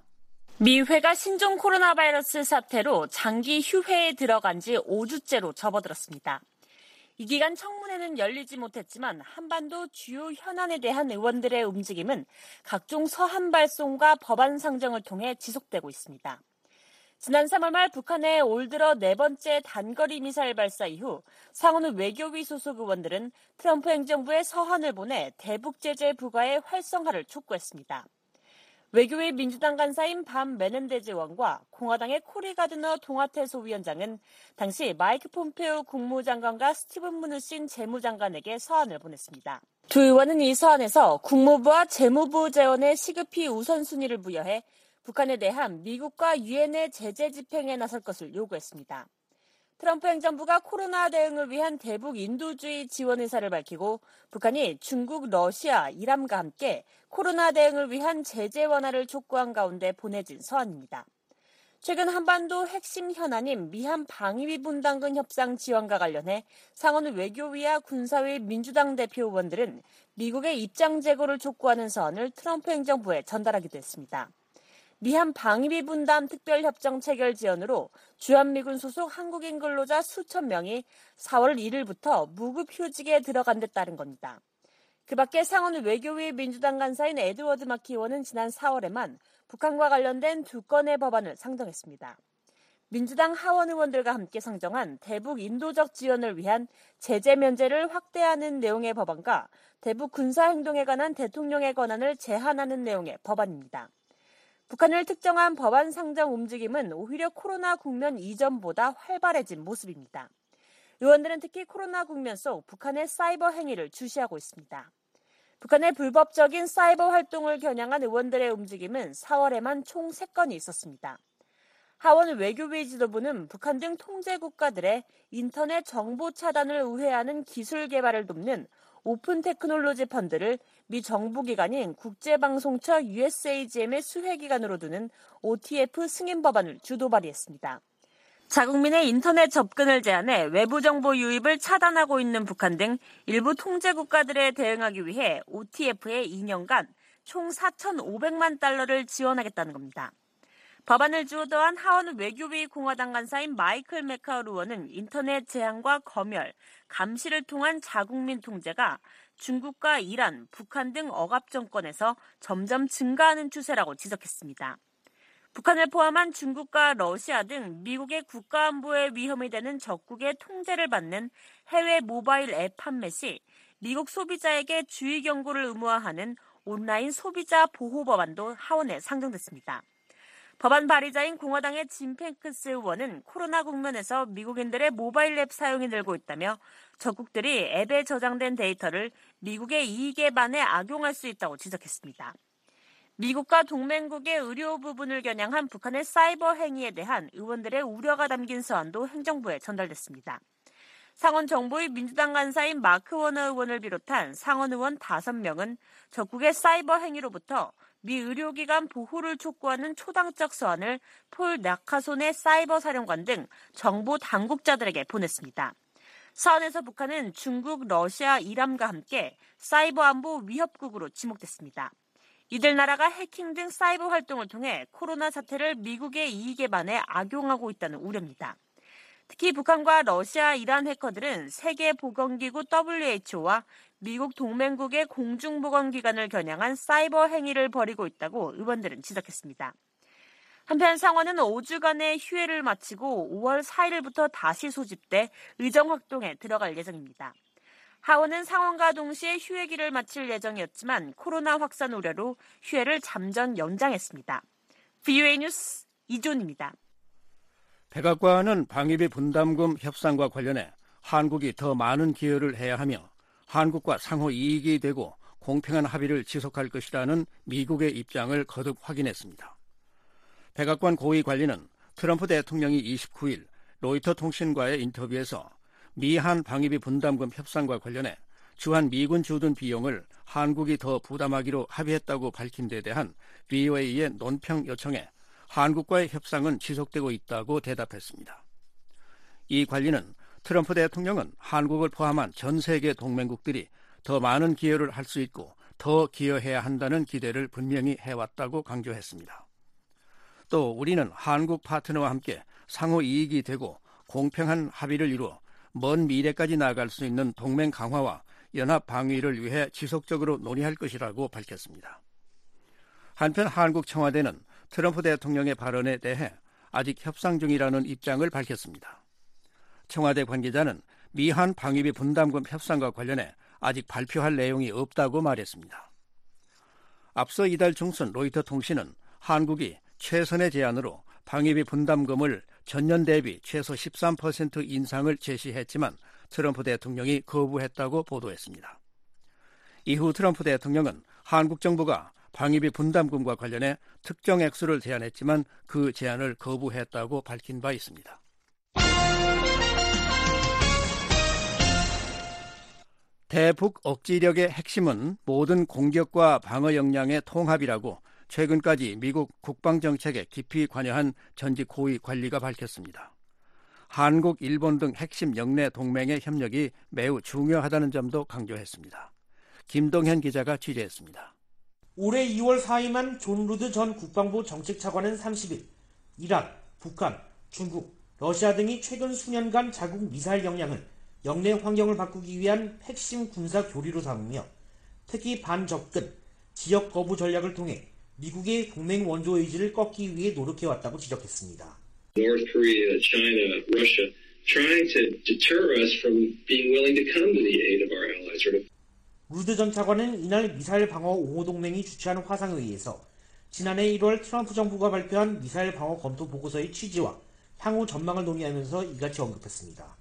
미회가 신종 코로나 바이러스 사태로 장기 휴회에 들어간 지 5주째로 접어들었습니다. 이 기간 청문회는 열리지 못했지만 한반도 주요 현안에 대한 의원들의 움직임은 각종 서한 발송과 법안 상정을 통해 지속되고 있습니다. 지난 3월 말 북한의 올 들어 4번째 단거리 미사일 발사 이후 상원의 외교위 소속 의원들은 트럼프 행정부에 서한을 보내 대북 제재 부과의 활성화를 촉구했습니다. 외교위 민주당 간사인 반 메넨데즈 의원과 공화당의 코리 가드너 동아태소 위원장은 당시 마이크 폼페오 국무장관과 스티븐 무누신 재무장관에게 서한을 보냈습니다. 두 의원은 이 서한에서 국무부와 재무부 재원에 시급히 우선순위를 부여해 북한에 대한 미국과 유엔의 제재 집행에 나설 것을 요구했습니다. 트럼프 행정부가 코로나 대응을 위한 대북 인도주의 지원 의사를 밝히고 북한이 중국, 러시아, 이란과 함께 코로나 대응을 위한 제재 완화를 촉구한 가운데 보내진 서한입니다. 최근 한반도 핵심 현안인 미한 방위비 분담금 협상 지원과 관련해 상원 외교위와 군사위 민주당 대표 의원들은 미국의 입장 제고를 촉구하는 서한을 트럼프 행정부에 전달하기도 했습니다. 미한 방위비 분담 특별협정 체결 지연으로 주한미군 소속 한국인 근로자 수천 명이 4월 1일부터 무급 휴직에 들어간 데 따른 겁니다. 그 밖에 상원 외교위 민주당 간사인 에드워드 마키 의원은 지난 4월에만 북한과 관련된 2건의 법안을 상정했습니다. 민주당 하원 의원들과 함께 상정한 대북 인도적 지원을 위한 제재 면제를 확대하는 내용의 법안과 대북 군사행동에 관한 대통령의 권한을 제한하는 내용의 법안입니다. 북한을 특정한 법안 상정 움직임은 오히려 코로나 국면 이전보다 활발해진 모습입니다. 의원들은 특히 코로나 국면 속 북한의 사이버 행위를 주시하고 있습니다. 북한의 불법적인 사이버 활동을 겨냥한 의원들의 움직임은 4월에만 총 3건이 있었습니다. 하원 외교위 지도부는 북한 등 통제 국가들의 인터넷 정보 차단을 우회하는 기술 개발을 돕는 오픈 테크놀로지 펀드를 미 정부기관인 국제방송처 USAGM의 수혜기관으로 두는 OTF 승인 법안을 주도 발의했습니다. 자국민의 인터넷 접근을 제한해 외부 정보 유입을 차단하고 있는 북한 등 일부 통제 국가들에 대응하기 위해 OTF에 2년간 총 4,500만 달러를 지원하겠다는 겁니다. 법안을 주도한 하원 외교위 공화당 간사인 마이클 맥카울 의원은 인터넷 제한과 검열, 감시를 통한 자국민 통제가 중국과 이란, 북한 등 억압 정권에서 점점 증가하는 추세라고 지적했습니다. 북한을 포함한 중국과 러시아 등 미국의 국가안보에 위험이 되는 적국의 통제를 받는 해외 모바일 앱 판매 시 미국 소비자에게 주의 경고를 의무화하는 온라인 소비자 보호 법안도 하원에 상정됐습니다. 법안 발의자인 공화당의 짐 펜크스 의원은 코로나 국면에서 미국인들의 모바일 앱 사용이 늘고 있다며 적국들이 앱에 저장된 데이터를 미국의 이익에 반해 악용할 수 있다고 지적했습니다. 미국과 동맹국의 의료 부분을 겨냥한 북한의 사이버 행위에 대한 의원들의 우려가 담긴 서한도 행정부에 전달됐습니다. 상원 정보위 민주당 간사인 마크 워너 의원을 비롯한 상원 의원 5명은 적국의 사이버 행위로부터 미 의료기관 보호를 촉구하는 초당적 서한을 폴 나카손의 사이버 사령관 등 정보 당국자들에게 보냈습니다. 서한에서 북한은 중국, 러시아, 이란과 함께 사이버 안보 위협국으로 지목됐습니다. 이들 나라가 해킹 등 사이버 활동을 통해 코로나 사태를 미국의 이익에 반해 악용하고 있다는 우려입니다. 특히 북한과 러시아, 이란 해커들은 세계보건기구 WHO와 미국 동맹국의 공중보건기관을 겨냥한 사이버 행위를 벌이고 있다고 의원들은 지적했습니다. 한편 상원은 5주간의 휴회를 마치고 5월 4일부터 다시 소집돼 의정활동에 들어갈 예정입니다. 하원은 상원과 동시에 휴회기를 마칠 예정이었지만 코로나 확산 우려로 휴회를 잠정 연장했습니다. VOA 뉴스 이존입니다. 백악관은 방위비 분담금 협상과 관련해 한국이 더 많은 기여를 해야 하며 한국과 상호 이익이 되고 공평한 합의를 지속할 것이라는 미국의 입장을 거듭 확인했습니다. 백악관 고위 관리는 트럼프 대통령이 29일 로이터 통신과의 인터뷰에서 미한 방위비 분담금 협상과 관련해 주한 미군 주둔 비용을 한국이 더 부담하기로 합의했다고 밝힌 데 대한 VOA의 논평 요청에 한국과의 협상은 지속되고 있다고 대답했습니다. 이 관리는 트럼프 대통령은 한국을 포함한 전 세계 동맹국들이 더 많은 기여를 할 수 있고 더 기여해야 한다는 기대를 분명히 해왔다고 강조했습니다. 또 우리는 한국 파트너와 함께 상호 이익이 되고 공평한 합의를 이루어 먼 미래까지 나아갈 수 있는 동맹 강화와 연합 방위를 위해 지속적으로 논의할 것이라고 밝혔습니다. 한편 한국 청와대는 트럼프 대통령의 발언에 대해 아직 협상 중이라는 입장을 밝혔습니다. 청와대 관계자는 미한 방위비 분담금 협상과 관련해 아직 발표할 내용이 없다고 말했습니다. 앞서 이달 중순 로이터 통신은 한국이 최선의 제안으로 방위비 분담금을 전년 대비 최소 13% 인상을 제시했지만 트럼프 대통령이 거부했다고 보도했습니다. 이후 트럼프 대통령은 한국 정부가 방위비 분담금과 관련해 특정 액수를 제안했지만 그 제안을 거부했다고 밝힌 바 있습니다. 대북 억지력의 핵심은 모든 공격과 방어 역량의 통합이라고 최근까지 미국 국방정책에 깊이 관여한 전직 고위 관리가 밝혔습니다. 한국, 일본 등 핵심 영내 동맹의 협력이 매우 중요하다는 점도 강조했습니다. 김동현 기자가 취재했습니다. 올해 2월 사임한 존 루드 전 국방부 정책차관은 30일 이란, 북한, 중국, 러시아 등이 최근 수년간 자국 미사일 역량을 영내 환경을 바꾸기 위한 핵심 군사 교리로 삼으며 특히 반접근, 지역 거부 전략을 통해 미국의 동맹 원조 의지를 꺾기 위해 노력해왔다고 지적했습니다. North Korea, China, Russia trying to deter us from being willing to come to the aid of our allies. 루드 전 차관은 이날 미사일 방어 옹호 동맹이 주최한 화상회의에서 지난해 1월 트럼프 정부가 발표한 미사일 방어 검토 보고서의 취지와 향후 전망을 논의하면서 이같이 언급했습니다.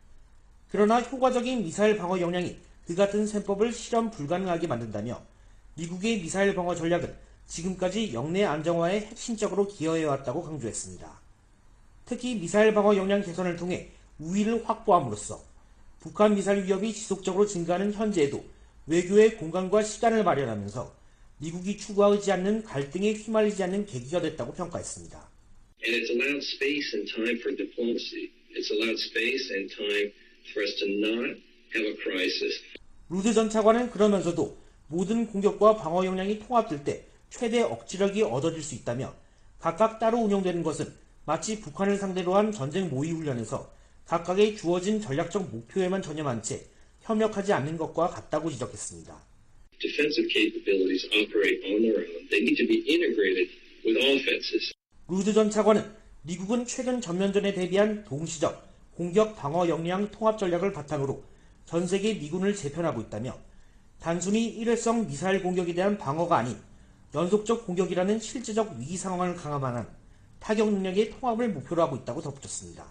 그러나 효과적인 미사일 방어 역량이 그 같은 셈법을 실현 불가능하게 만든다며 미국의 미사일 방어 전략은 지금까지 영내 안정화에 핵심적으로 기여해왔다고 강조했습니다. 특히 미사일 방어 역량 개선을 통해 우위를 확보함으로써 북한 미사일 위협이 지속적으로 증가하는 현재에도 외교의 공간과 시간을 마련하면서 미국이 추구하지 않는 갈등에 휘말리지 않는 계기가 됐다고 평가했습니다. And it's allowed space and time for diplomacy. It's allowed space and time for us to not have a crisis. 루드 전 차관은 그러면서도 모든 공격과 방어 역량이 통합될 때 최대 억지력이 얻어질 수 있다며 각각 따로 운영되는 것은 마치 북한을 상대로 한 전쟁 모의 훈련에서 각각의 주어진 전략적 목표에만 전념한 채 협력하지 않는 것과 같다고 지적했습니다. Defensive capabilities operate on their own. They need to be integrated with offenses. 루드 전 차관은 미국은 최근 전면전에 대비한 동시적 공격 방어 역량 통합 전략을 바탕으로 전 세계 미군을 재편하고 있다며 단순히 일회성 미사일 공격에 대한 방어가 아닌 연속적 공격이라는 실제적 위기 상황을 강화하는 타격 능력의 통합을 목표로 하고 있다고 덧붙였습니다.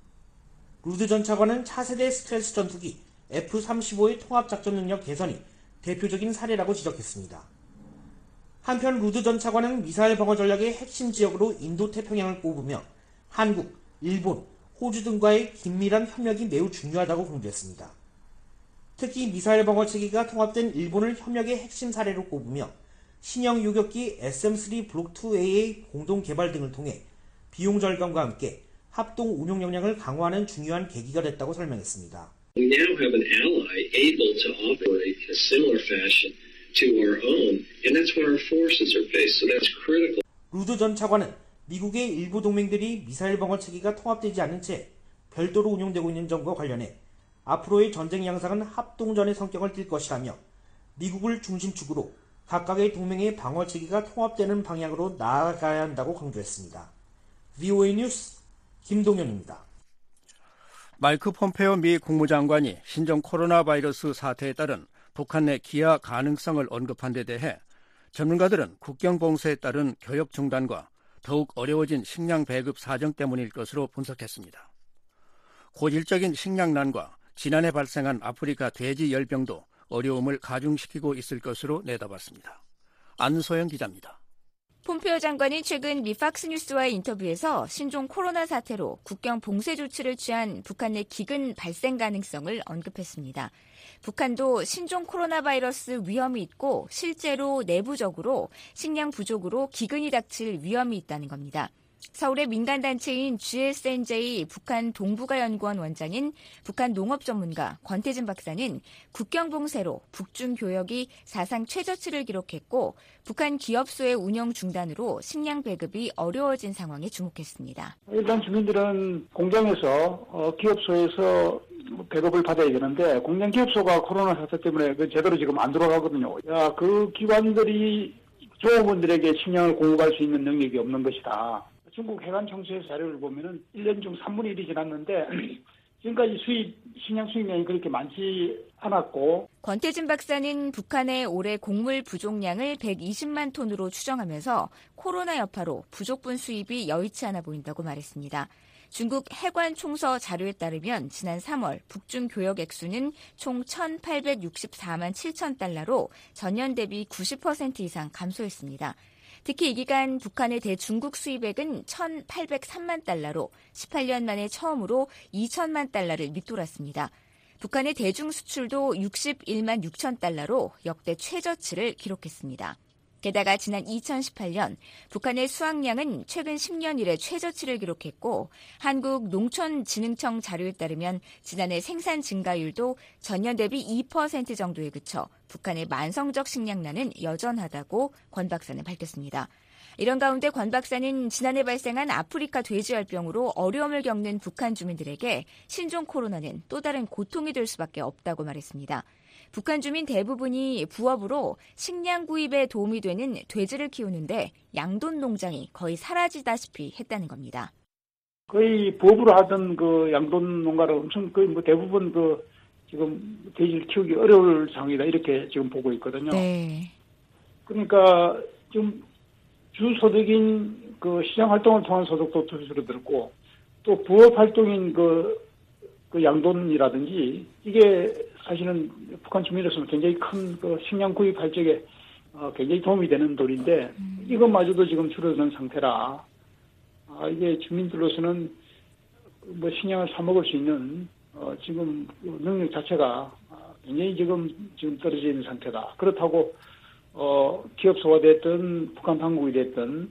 루드 전 차관은 차세대 스텔스 전투기 F-35의 통합작전 능력 개선이 대표적인 사례라고 지적했습니다. 한편 루드 전 차관은 미사일 방어 전략의 핵심 지역으로 인도태평양을 꼽으며 한국, 일본, 호주 등과의 긴밀한 협력이 매우 중요하다고 강조했습니다. 특히 미사일 방어 체계가 통합된 일본을 협력의 핵심 사례로 꼽으며 신형 요격기 SM-3 블록2A의 공동 개발 등을 통해 비용 절감과 함께 합동 운용 역량을 강화하는 중요한 계기가 됐다고 설명했습니다. We now have an ally able to operate in a similar fashion to our own, and that's where our forces are based, so that's critical. 루드 전 차관은 미국의 일부 동맹들이 미사일 방어 체계가 통합되지 않은 채 별도로 운용되고 있는 점과 관련해 앞으로의 전쟁 양상은 합동전의 성격을 띨 것이라며 미국을 중심축으로 각각의 동맹의 방어 체계가 통합되는 방향으로 나아가야 한다고 강조했습니다. VOA 뉴스 김동현입니다. 마이크 폼페오 미 국무장관이 신종 코로나 바이러스 사태에 따른 북한 내 기아 가능성을 언급한 데 대해 전문가들은 국경 봉쇄에 따른 교역 중단과 더욱 어려워진 식량 배급 사정 때문일 것으로 분석했습니다. 고질적인 식량난과 지난해 발생한 아프리카 돼지 열병도 어려움을 가중시키고 있을 것으로 내다봤습니다. 안소영 기자입니다. 폼페오 장관이 최근 미 팍스뉴스와의 인터뷰에서 신종 코로나 사태로 국경 봉쇄 조치를 취한 북한 내 기근 발생 가능성을 언급했습니다. 북한도 신종 코로나 바이러스 위험이 있고 실제로 내부적으로 식량 부족으로 기근이 닥칠 위험이 있다는 겁니다. 서울의 민간단체인 GSNJ 북한 동북아연구원 원장인 북한 농업 전문가 권태진 박사는 국경 봉쇄로 북중 교역이 사상 최저치를 기록했고 북한 기업소의 운영 중단으로 식량 배급이 어려워진 상황에 주목했습니다. 일단 주민들은 공장에서 기업소에서 배급을 받아야 되는데 공장 기업소가 코로나 사태 때문에 제대로 지금 안 돌아가거든요. 그 기관들이 조업원들에게 식량을 공급할 수 있는 능력이 없는 것이다. 중국 해관 청수의 자료를 보면은 1년 중 3분의 1이 지났는데 지금까지 식량 수입량이 그렇게 많지 않았고. 권태진 박사는 북한의 올해 곡물 부족량을 120만 톤으로 추정하면서 코로나 여파로 부족분 수입이 여의치 않아 보인다고 말했습니다. 중국 해관 총서 자료에 따르면 지난 3월 북중 교역 액수는 총 1,864만 7천 달러로 전년 대비 90% 이상 감소했습니다. 특히 이 기간 북한의 대중국 수입액은 1,803만 달러로 18년 만에 처음으로 2천만 달러를 밑돌았습니다. 북한의 대중 수출도 61만 6천 달러로 역대 최저치를 기록했습니다. 게다가 지난 2018년 북한의 수확량은 최근 10년 이래 최저치를 기록했고 한국농촌진흥청 자료에 따르면 지난해 생산 증가율도 전년 대비 2% 정도에 그쳐 북한의 만성적 식량난은 여전하다고 권 박사는 밝혔습니다. 이런 가운데 권 박사는 지난해 발생한 아프리카 돼지열병으로 어려움을 겪는 북한 주민들에게 신종 코로나는 또 다른 고통이 될 수밖에 없다고 말했습니다. 북한 주민 대부분이 부업으로 식량 구입에 도움이 되는 돼지를 키우는데 양돈 농장이 거의 사라지다시피 했다는 겁니다. 거의 부업으로 하던 그 양돈 농가를 엄청 거의 대부분 지금 돼지를 키우기 어려울 상황이다 이렇게 지금 보고 있거든요. 네. 그러니까 지금 주소득인 그 시장 활동을 통한 소득도 줄어들고 또 부업 활동인 그 양돈이라든지 이게 사실은 북한 주민으로서는 굉장히 큰 그 식량 구입할 적에 굉장히 도움이 되는 돈인데 이것마저도 지금 줄어드는 상태라 이게 주민들로서는 뭐 식량을 사 먹을 수 있는 지금 능력 자체가 굉장히 지금 떨어져 있는 상태다. 그렇다고 기업소가 됐든 북한 당국이 됐든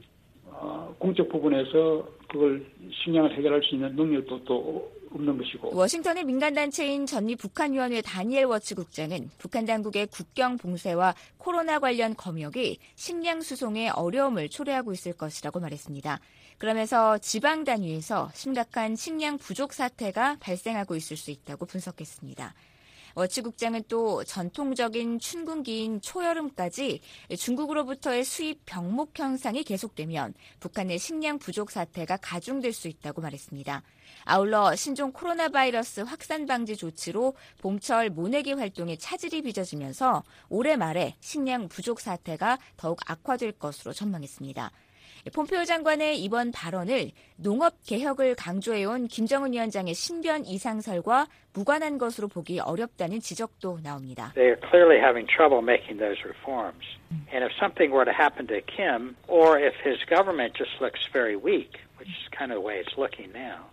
공적 부분에서 그걸 식량을 해결할 수 있는 능력도 또 없는 것이고. 워싱턴의 민간단체인 전미북한위원회 다니엘 워치 국장은 북한 당국의 국경 봉쇄와 코로나 관련 검역이 식량 수송에 어려움을 초래하고 있을 것이라고 말했습니다. 그러면서 지방 단위에서 심각한 식량 부족 사태가 발생하고 있을 수 있다고 분석했습니다. 워치 국장은 또 전통적인 춘궁기인 초여름까지 중국으로부터의 수입 병목 현상이 계속되면 북한의 식량 부족 사태가 가중될 수 있다고 말했습니다. 아울러 신종 코로나 바이러스 확산 방지 조치로 봄철 모내기 활동에 차질이 빚어지면서 올해 말에 식량 부족 사태가 더욱 악화될 것으로 전망했습니다. 폼페오 장관의 이번 발언을 농업 개혁을 강조해온 김정은 위원장의 신변 이상설과 무관한 것으로 보기 어렵다는 지적도 나옵니다. They are clearly having trouble making those reforms. And if something were to happen to Kim, or if his government just looks very weak, which is kind of the way it's looking now,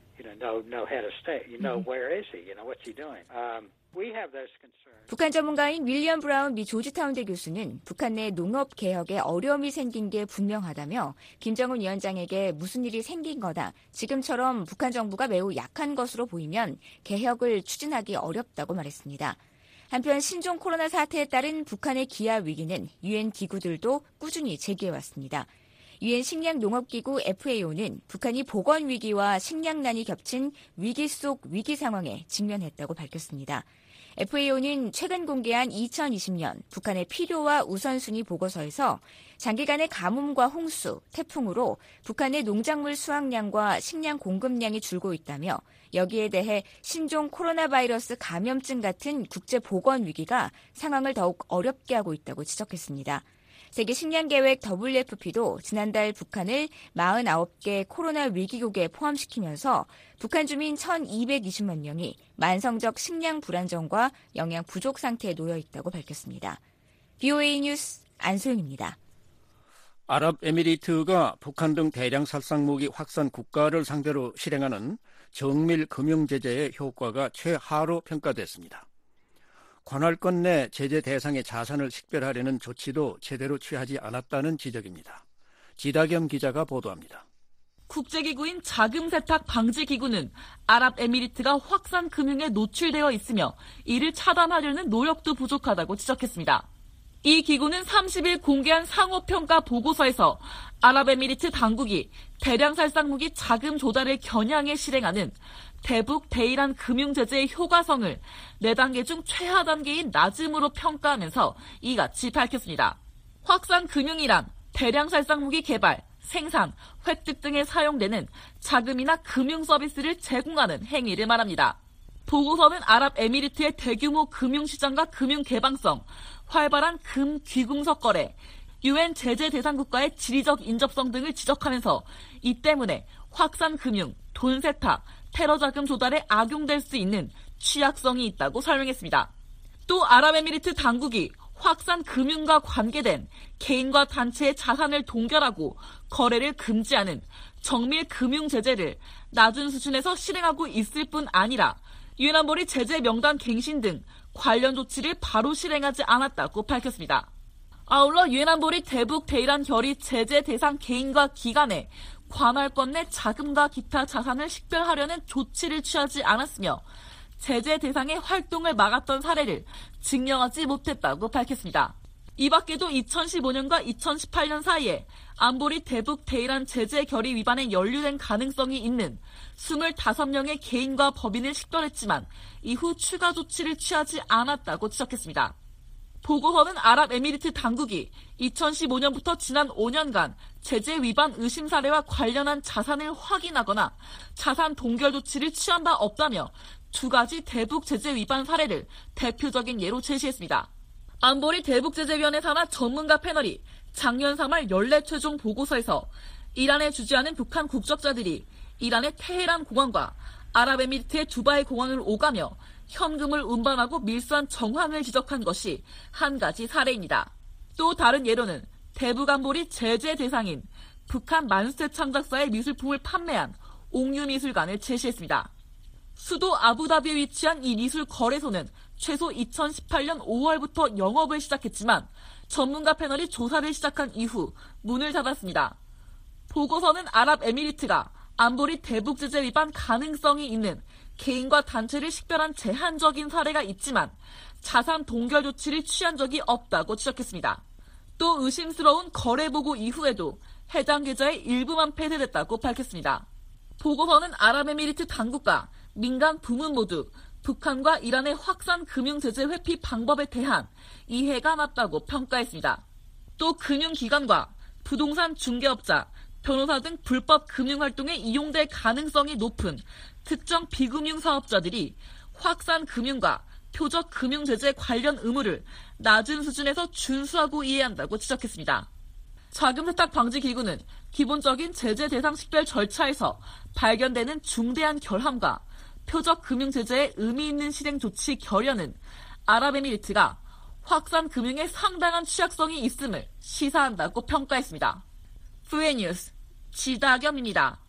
no head of state. Where is he? What's he doing? We have those concerns. 북한 전문가인 윌리엄 브라운 미 조지타운대 교수는 북한 내 농업 개혁에 어려움이 생긴 게 분명하다며 김정은 위원장에게 무슨 일이 생긴 거다. 지금처럼 북한 정부가 매우 약한 것으로 보이면 개혁을 추진하기 어렵다고 말했습니다. 한편 신종 코로나 사태에 따른 북한의 기아 위기는 유엔 기구들도 꾸준히 제기해왔습니다. 유엔 식량농업기구 FAO는 북한이 보건위기와 식량난이 겹친 위기 속 위기 상황에 직면했다고 밝혔습니다. FAO는 최근 공개한 2020년 북한의 필요와 우선순위 보고서에서 장기간의 가뭄과 홍수, 태풍으로 북한의 농작물 수확량과 식량 공급량이 줄고 있다며 여기에 대해 신종 코로나 바이러스 감염증 같은 국제 보건 위기가 상황을 더욱 어렵게 하고 있다고 지적했습니다. 세계식량계획 WFP도 지난달 북한을 49개 코로나 위기국에 포함시키면서 북한 주민 1,220만 명이 만성적 식량 불안정과 영양 부족 상태에 놓여 있다고 밝혔습니다. BOA 뉴스 안소영입니다. 아랍에미리트가 북한 등 대량 살상무기 확산 국가를 상대로 실행하는 정밀 금융제재의 효과가 최하로 평가됐습니다. 관할권 내 제재 대상의 자산을 식별하려는 조치도 제대로 취하지 않았다는 지적입니다. 지다겸 기자가 보도합니다. 국제기구인 자금세탁 방지기구는 아랍에미리트가 확산 금융에 노출되어 있으며 이를 차단하려는 노력도 부족하다고 지적했습니다. 이 기구는 30일 공개한 상호평가 보고서에서 아랍에미리트 당국이 대량 살상무기 자금 조달을 겨냥해 실행하는 대북 대이란 금융제재의 효과성을 4단계 중 최하 단계인 낮음으로 평가하면서 이같이 밝혔습니다. 확산 금융이란 대량 살상무기 개발, 생산, 획득 등에 사용되는 자금이나 금융 서비스를 제공하는 행위를 말합니다. 보고서는 아랍에미리트의 대규모 금융시장과 금융 개방성, 활발한 금 귀금속 거래, UN 제재 대상 국가의 지리적 인접성 등을 지적하면서 이 때문에 확산 금융, 돈 세탁, 테러 자금 조달에 악용될 수 있는 취약성이 있다고 설명했습니다. 또 아랍에미리트 당국이 확산 금융과 관계된 개인과 단체의 자산을 동결하고 거래를 금지하는 정밀 금융 제재를 낮은 수준에서 실행하고 있을 뿐 아니라 유엔 안보리 제재 명단 갱신 등 관련 조치를 바로 실행하지 않았다고 밝혔습니다. 아울러 유엔 안보리 대북 대이란 결의 제재 대상 개인과 기관에 관할권 내 자금과 기타 자산을 식별하려는 조치를 취하지 않았으며 제재 대상의 활동을 막았던 사례를 증명하지 못했다고 밝혔습니다. 이 밖에도 2015년과 2018년 사이에 안보리 대북 대이란 제재 결의 위반에 연루된 가능성이 있는 25명의 개인과 법인을 식별했지만 이후 추가 조치를 취하지 않았다고 지적했습니다. 보고서는 아랍에미리트 당국이 2015년부터 지난 5년간 제재 위반 의심 사례와 관련한 자산을 확인하거나 자산 동결 조치를 취한 바 없다며 2가지 대북 제재 위반 사례를 대표적인 예로 제시했습니다. 안보리 대북제재위원회 산하 전문가 패널이 작년 3월 연례 최종 보고서에서 이란에 주재하는 북한 국적자들이 이란의 테헤란 공항과 아랍에미리트의 두바이 공항을 오가며 현금을 운반하고 밀수한 정황을 지적한 것이 한 가지 사례입니다. 또 다른 예로는 대북안보리 제재 대상인 북한 만수대 창작사의 미술품을 판매한 옥류미술관을 제시했습니다. 수도 아부다비에 위치한 이 미술 거래소는 최소 2018년 5월부터 영업을 시작했지만 전문가 패널이 조사를 시작한 이후 문을 닫았습니다. 보고서는 아랍에미리트가 안보리 대북제재 위반 가능성이 있는 개인과 단체를 식별한 제한적인 사례가 있지만 자산 동결 조치를 취한 적이 없다고 지적했습니다. 또 의심스러운 거래 보고 이후에도 해당 계좌의 일부만 폐쇄됐다고 밝혔습니다. 보고서는 아랍에미리트 당국과 민간 부문 모두 북한과 이란의 확산 금융제재 회피 방법에 대한 이해가 낮다고 평가했습니다. 또 금융기관과 부동산 중개업자, 변호사 등 불법 금융활동에 이용될 가능성이 높은 특정 비금융 사업자들이 확산 금융과 표적 금융제재 관련 의무를 낮은 수준에서 준수하고 이해한다고 지적했습니다. 자금세탁 방지기구는 기본적인 제재 대상 식별 절차에서 발견되는 중대한 결함과 표적 금융제재에 의미 있는 실행 조치 결여는 아랍에미리트가 확산 금융에 상당한 취약성이 있음을 시사한다고 평가했습니다. BOA 뉴스 지다겸입니다.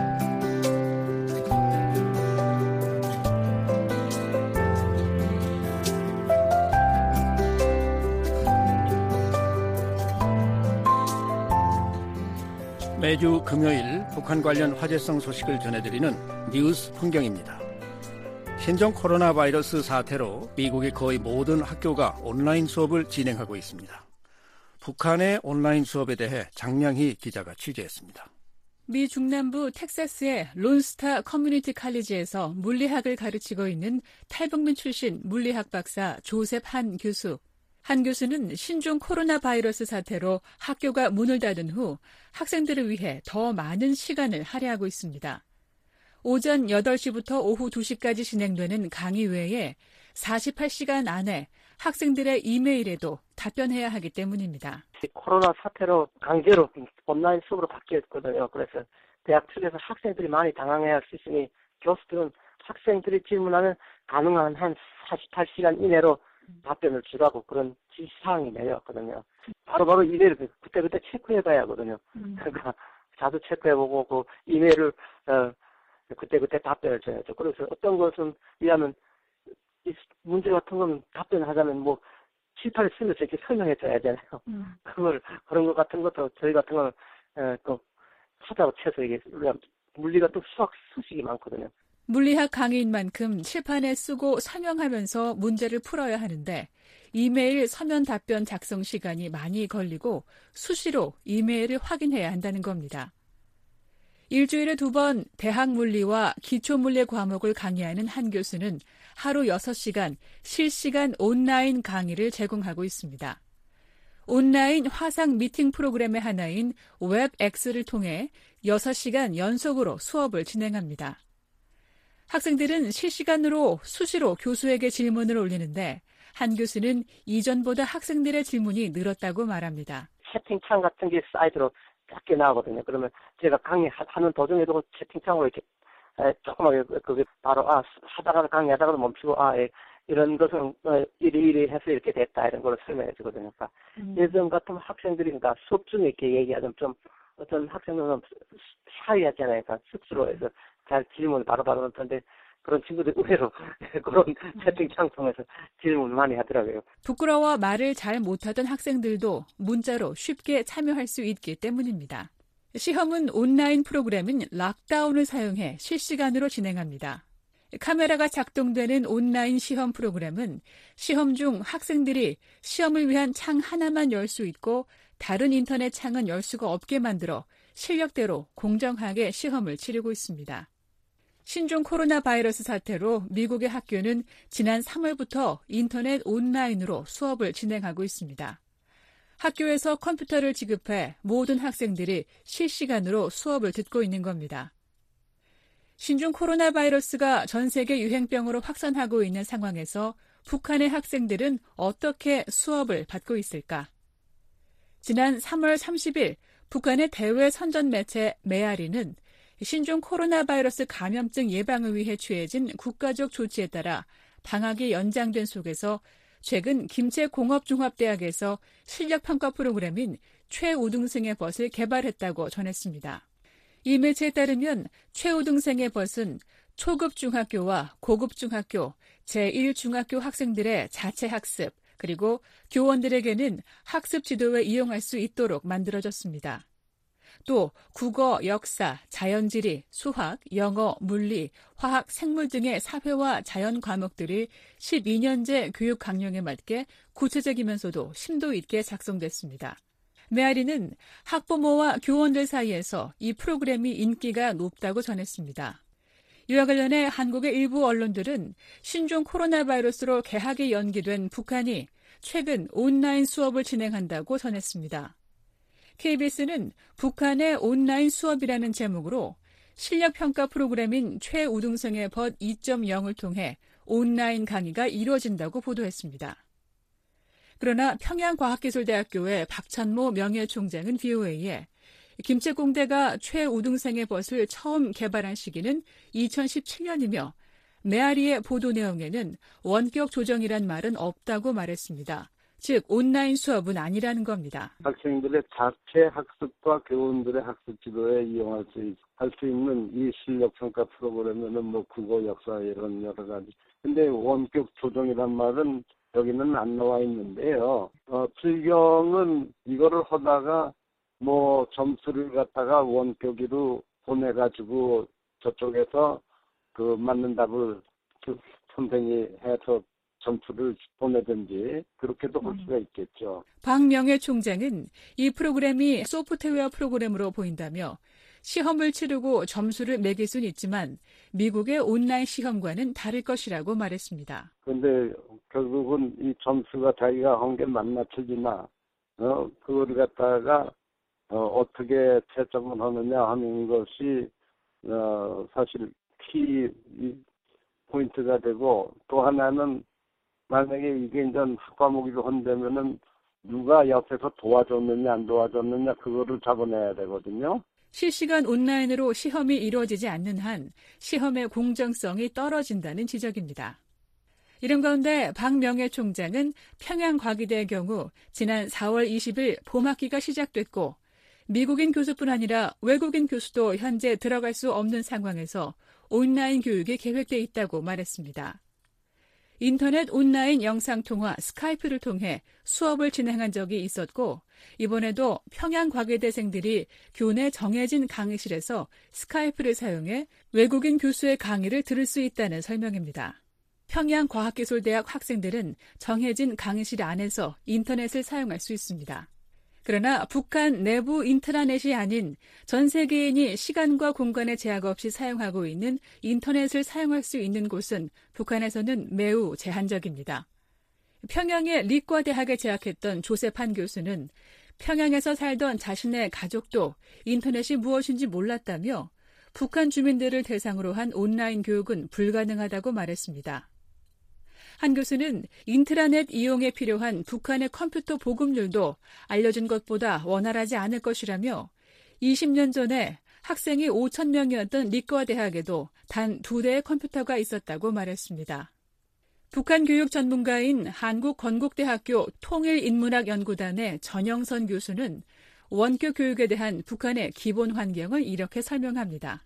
매주 금요일 북한 관련 화제성 소식을 전해드리는 뉴스 풍경입니다. 신종 코로나 바이러스 사태로 미국의 거의 모든 학교가 온라인 수업을 진행하고 있습니다. 북한의 온라인 수업에 대해 장량희 기자가 취재했습니다. 미 중남부 텍사스의 론스타 커뮤니티 칼리지에서 물리학을 가르치고 있는 탈북민 출신 물리학 박사 조셉 한 교수. 한 교수는 신종 코로나 바이러스 사태로 학교가 문을 닫은 후 학생들을 위해 더 많은 시간을 할애하고 있습니다. 오전 8시부터 오후 2시까지 진행되는 강의 외에 48시간 안에 학생들의 이메일에도 답변해야 하기 때문입니다. 코로나 사태로 강제로 온라인 수업으로 바뀌었거든요. 그래서 대학 측에서 학생들이 많이 당황해야 할 수 있으니 교수들은 학생들이 질문하면 가능한 한 48시간 이내로 답변을 주라고 그런 지시사항이 내렸거든요. 바로바로 이메일을 그때그때 체크해봐야 하거든요. 그러니까 자주 체크해보고 그 이메일을 그때그때 답변을 줘야죠. 그래서 어떤 것은 왜냐하면 이 문제 같은 건 답변하자면 뭐 칠판에 쓰면서 이렇게 설명해줘야 하잖아요. 그런 것 같은 것도 저희 같은 건 또 하다고 쳐서 이게 우리가 물리가 또 수식이 많거든요. 물리학 강의인 만큼 칠판에 쓰고 설명하면서 문제를 풀어야 하는데 이메일 서면 답변 작성 시간이 많이 걸리고 수시로 이메일을 확인해야 한다는 겁니다. 일주일에 2번 대학 물리와 기초 물리 과목을 강의하는 한 교수는 하루 6시간 실시간 온라인 강의를 제공하고 있습니다. 온라인 화상 미팅 프로그램의 하나인 웹X를 통해 6시간 연속으로 수업을 진행합니다. 학생들은 실시간으로 수시로 교수에게 질문을 올리는데 한 교수는 이전보다 학생들의 질문이 늘었다고 말합니다. 채팅창 같은 게 사이드로 작게 나오거든요. 그러면 제가 강의하는 도중에도 채팅창으로 이렇게 조그맣게 그게 바로 하다가 강의하다가 멈추고 이런 것은 이리 해서 이렇게 됐다 이런 걸 설명해 주거든요. 그러니까 예전 같은 학생들이 그러니까 수업 중에 이렇게 얘기하면 좀 어떤 학생들은 샤이하잖아요. 그러니까 쑥스러워해서 잘 질문을 바로바로 넣던데 그런 친구들 의외로 그런 채팅창 통해서 질문을 많이 하더라고요. 부끄러워 말을 잘 못하던 학생들도 문자로 쉽게 참여할 수 있기 때문입니다. 시험은 온라인 프로그램인 락다운을 사용해 실시간으로 진행합니다. 카메라가 작동되는 온라인 시험 프로그램은 시험 중 학생들이 시험을 위한 창 하나만 열 수 있고 다른 인터넷 창은 열 수가 없게 만들어 실력대로 공정하게 시험을 치르고 있습니다. 신종 코로나 바이러스 사태로 미국의 학교는 지난 3월부터 인터넷 온라인으로 수업을 진행하고 있습니다. 학교에서 컴퓨터를 지급해 모든 학생들이 실시간으로 수업을 듣고 있는 겁니다. 신종 코로나 바이러스가 전 세계 유행병으로 확산하고 있는 상황에서 북한의 학생들은 어떻게 수업을 받고 있을까? 지난 3월 30일 북한의 대외 선전 매체 메아리는 신종 코로나 바이러스 감염증 예방을 위해 취해진 국가적 조치에 따라 방학이 연장된 속에서 최근 김제공업종합대학에서 실력평가 프로그램인 최우등생의 벗을 개발했다고 전했습니다. 이 매체에 따르면 최우등생의 벗은 초급 중학교와 고급 중학교, 제1중학교 학생들의 자체 학습, 그리고 교원들에게는 학습 지도에 이용할 수 있도록 만들어졌습니다. 또 국어, 역사, 자연지리, 수학, 영어, 물리, 화학, 생물 등의 사회와 자연 과목들이 12년제 교육 강령에 맞게 구체적이면서도 심도 있게 작성됐습니다. 메아리는 학부모와 교원들 사이에서 이 프로그램이 인기가 높다고 전했습니다. 이와 관련해 한국의 일부 언론들은 신종 코로나 바이러스로 개학이 연기된 북한이 최근 온라인 수업을 진행한다고 전했습니다. KBS는 북한의 온라인 수업이라는 제목으로 실력평가 프로그램인 최우등생의 벗 2.0을 통해 온라인 강의가 이루어진다고 보도했습니다. 그러나 평양과학기술대학교의 박찬모 명예총장은 VOA에 김제공대가 최우등생의 벗을 처음 개발한 시기는 2017년이며 메아리의 보도 내용에는 원격 조정이란 말은 없다고 말했습니다. 즉 온라인 수업은 아니라는 겁니다. 학생들의 자체 학습과 교원들의 학습 지도에 이용할 수 있는 이 실력평가 프로그램에는 뭐 국어, 역사 이런 여러 가지. 근데 원격 조정이란 말은 여기는 안 나와 있는데요. 불경은 이거를 하다가 뭐 점수를 갖다가 원격으로 보내가지고 저쪽에서 그 맞는 답을 선생이 해서 점수를 보내든지 그렇게도 할 수가 있겠죠. 박 명예 총장은 이 프로그램이 소프트웨어 프로그램으로 보인다며 시험을 치르고 점수를 매길 수는 있지만 미국의 온라인 시험과는 다를 것이라고 말했습니다. 그런데 결국은 이 점수가 자기가 한 게 맞나 틀리나 그거를 갖다가 어떻게 채점을 하느냐 하는 것이 사실 키 포인트가 되고, 또 하나는 만약에 이게 이제 학과목으로 한다면은 누가 옆에서 도와줬느냐 안 도와줬느냐 그거를 잡아내야 되거든요. 실시간 온라인으로 시험이 이루어지지 않는 한 시험의 공정성이 떨어진다는 지적입니다. 이런 가운데 박명애 총장은 평양과기대의 경우 지난 4월 20일 봄학기가 시작됐고 미국인 교수뿐 아니라 외국인 교수도 현재 들어갈 수 없는 상황에서 온라인 교육이 계획돼 있다고 말했습니다. 인터넷 온라인 영상통화 스카이프를 통해 수업을 진행한 적이 있었고 이번에도 평양과기대생들이 교내 정해진 강의실에서 스카이프를 사용해 외국인 교수의 강의를 들을 수 있다는 설명입니다. 평양과학기술대학 학생들은 정해진 강의실 안에서 인터넷을 사용할 수 있습니다. 그러나 북한 내부 인트라넷이 아닌 전 세계인이 시간과 공간의 제약 없이 사용하고 있는 인터넷을 사용할 수 있는 곳은 북한에서는 매우 제한적입니다. 평양의 리과대학에 재학했던 조세판 교수는 평양에서 살던 자신의 가족도 인터넷이 무엇인지 몰랐다며 북한 주민들을 대상으로 한 온라인 교육은 불가능하다고 말했습니다. 한 교수는 인트라넷 이용에 필요한 북한의 컴퓨터 보급률도 알려진 것보다 원활하지 않을 것이라며 20년 전에 학생이 5,000명이었던 리과대학에도 단 2대의 컴퓨터가 있었다고 말했습니다. 북한 교육 전문가인 한국건국대학교 통일인문학연구단의 전영선 교수는 원격 교육에 대한 북한의 기본 환경을 이렇게 설명합니다.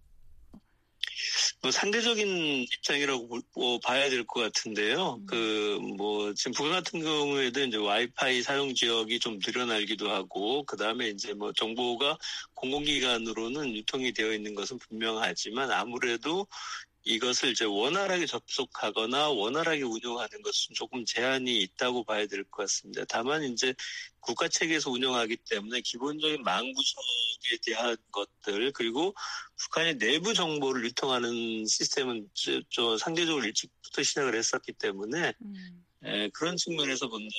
상대적인 입장이라고 봐야 될 것 같은데요. 지금 북한 같은 경우에도 이제 와이파이 사용 지역이 좀 늘어나기도 하고, 그 다음에 이제 정보가 공공기관으로는 유통이 되어 있는 것은 분명하지만 아무래도 이것을 이제 원활하게 접속하거나 원활하게 운영하는 것은 조금 제한이 있다고 봐야 될 것 같습니다. 다만 이제 국가 체계에서 운영하기 때문에 기본적인 망 구성에 대한 것들, 그리고 북한의 내부 정보를 유통하는 시스템은 좀 상대적으로 일찍부터 시작을 했었기 때문에 그런 측면에서 본다면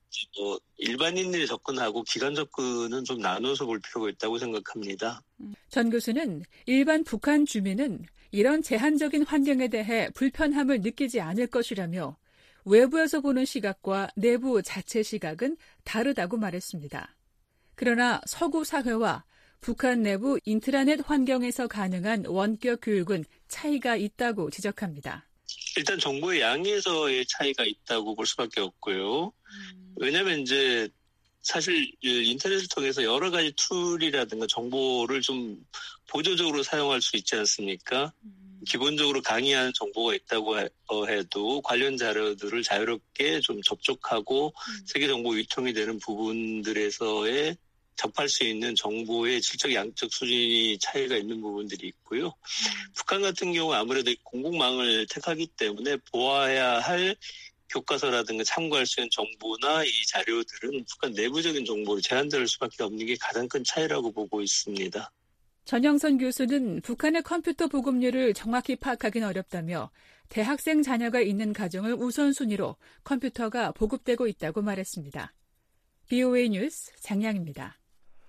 일반인들이 접근하고 기관 접근은 좀 나눠서 볼 필요가 있다고 생각합니다. 전 교수는 일반 북한 주민은 이런 제한적인 환경에 대해 불편함을 느끼지 않을 것이라며 외부에서 보는 시각과 내부 자체 시각은 다르다고 말했습니다. 그러나 서구 사회와 북한 내부 인트라넷 환경에서 가능한 원격 교육은 차이가 있다고 지적합니다. 일단 정보의 양에서의 차이가 있다고 볼 수밖에 없고요. 왜냐하면 이제 사실 인터넷을 통해서 여러 가지 툴이라든가 정보를 좀 보조적으로 사용할 수 있지 않습니까? 기본적으로 강의하는 정보가 있다고 해도 관련 자료들을 자유롭게 좀 접촉하고 세계 정보 유통이 되는 부분들에서의 접할 수 있는 정보의 질적 양적 수준이 차이가 있는 부분들이 있고요. 북한 같은 경우 아무래도 공공망을 택하기 때문에 보아야 할 교과서라든가 참고할 수 있는 정보나 이 자료들은 북한 내부적인 정보로 제한될 수밖에 없는 게 가장 큰 차이라고 보고 있습니다. 전영선 교수는 북한의 컴퓨터 보급률을 정확히 파악하기는 어렵다며 대학생 자녀가 있는 가정을 우선순위로 컴퓨터가 보급되고 있다고 말했습니다. BOA 뉴스 장량입니다.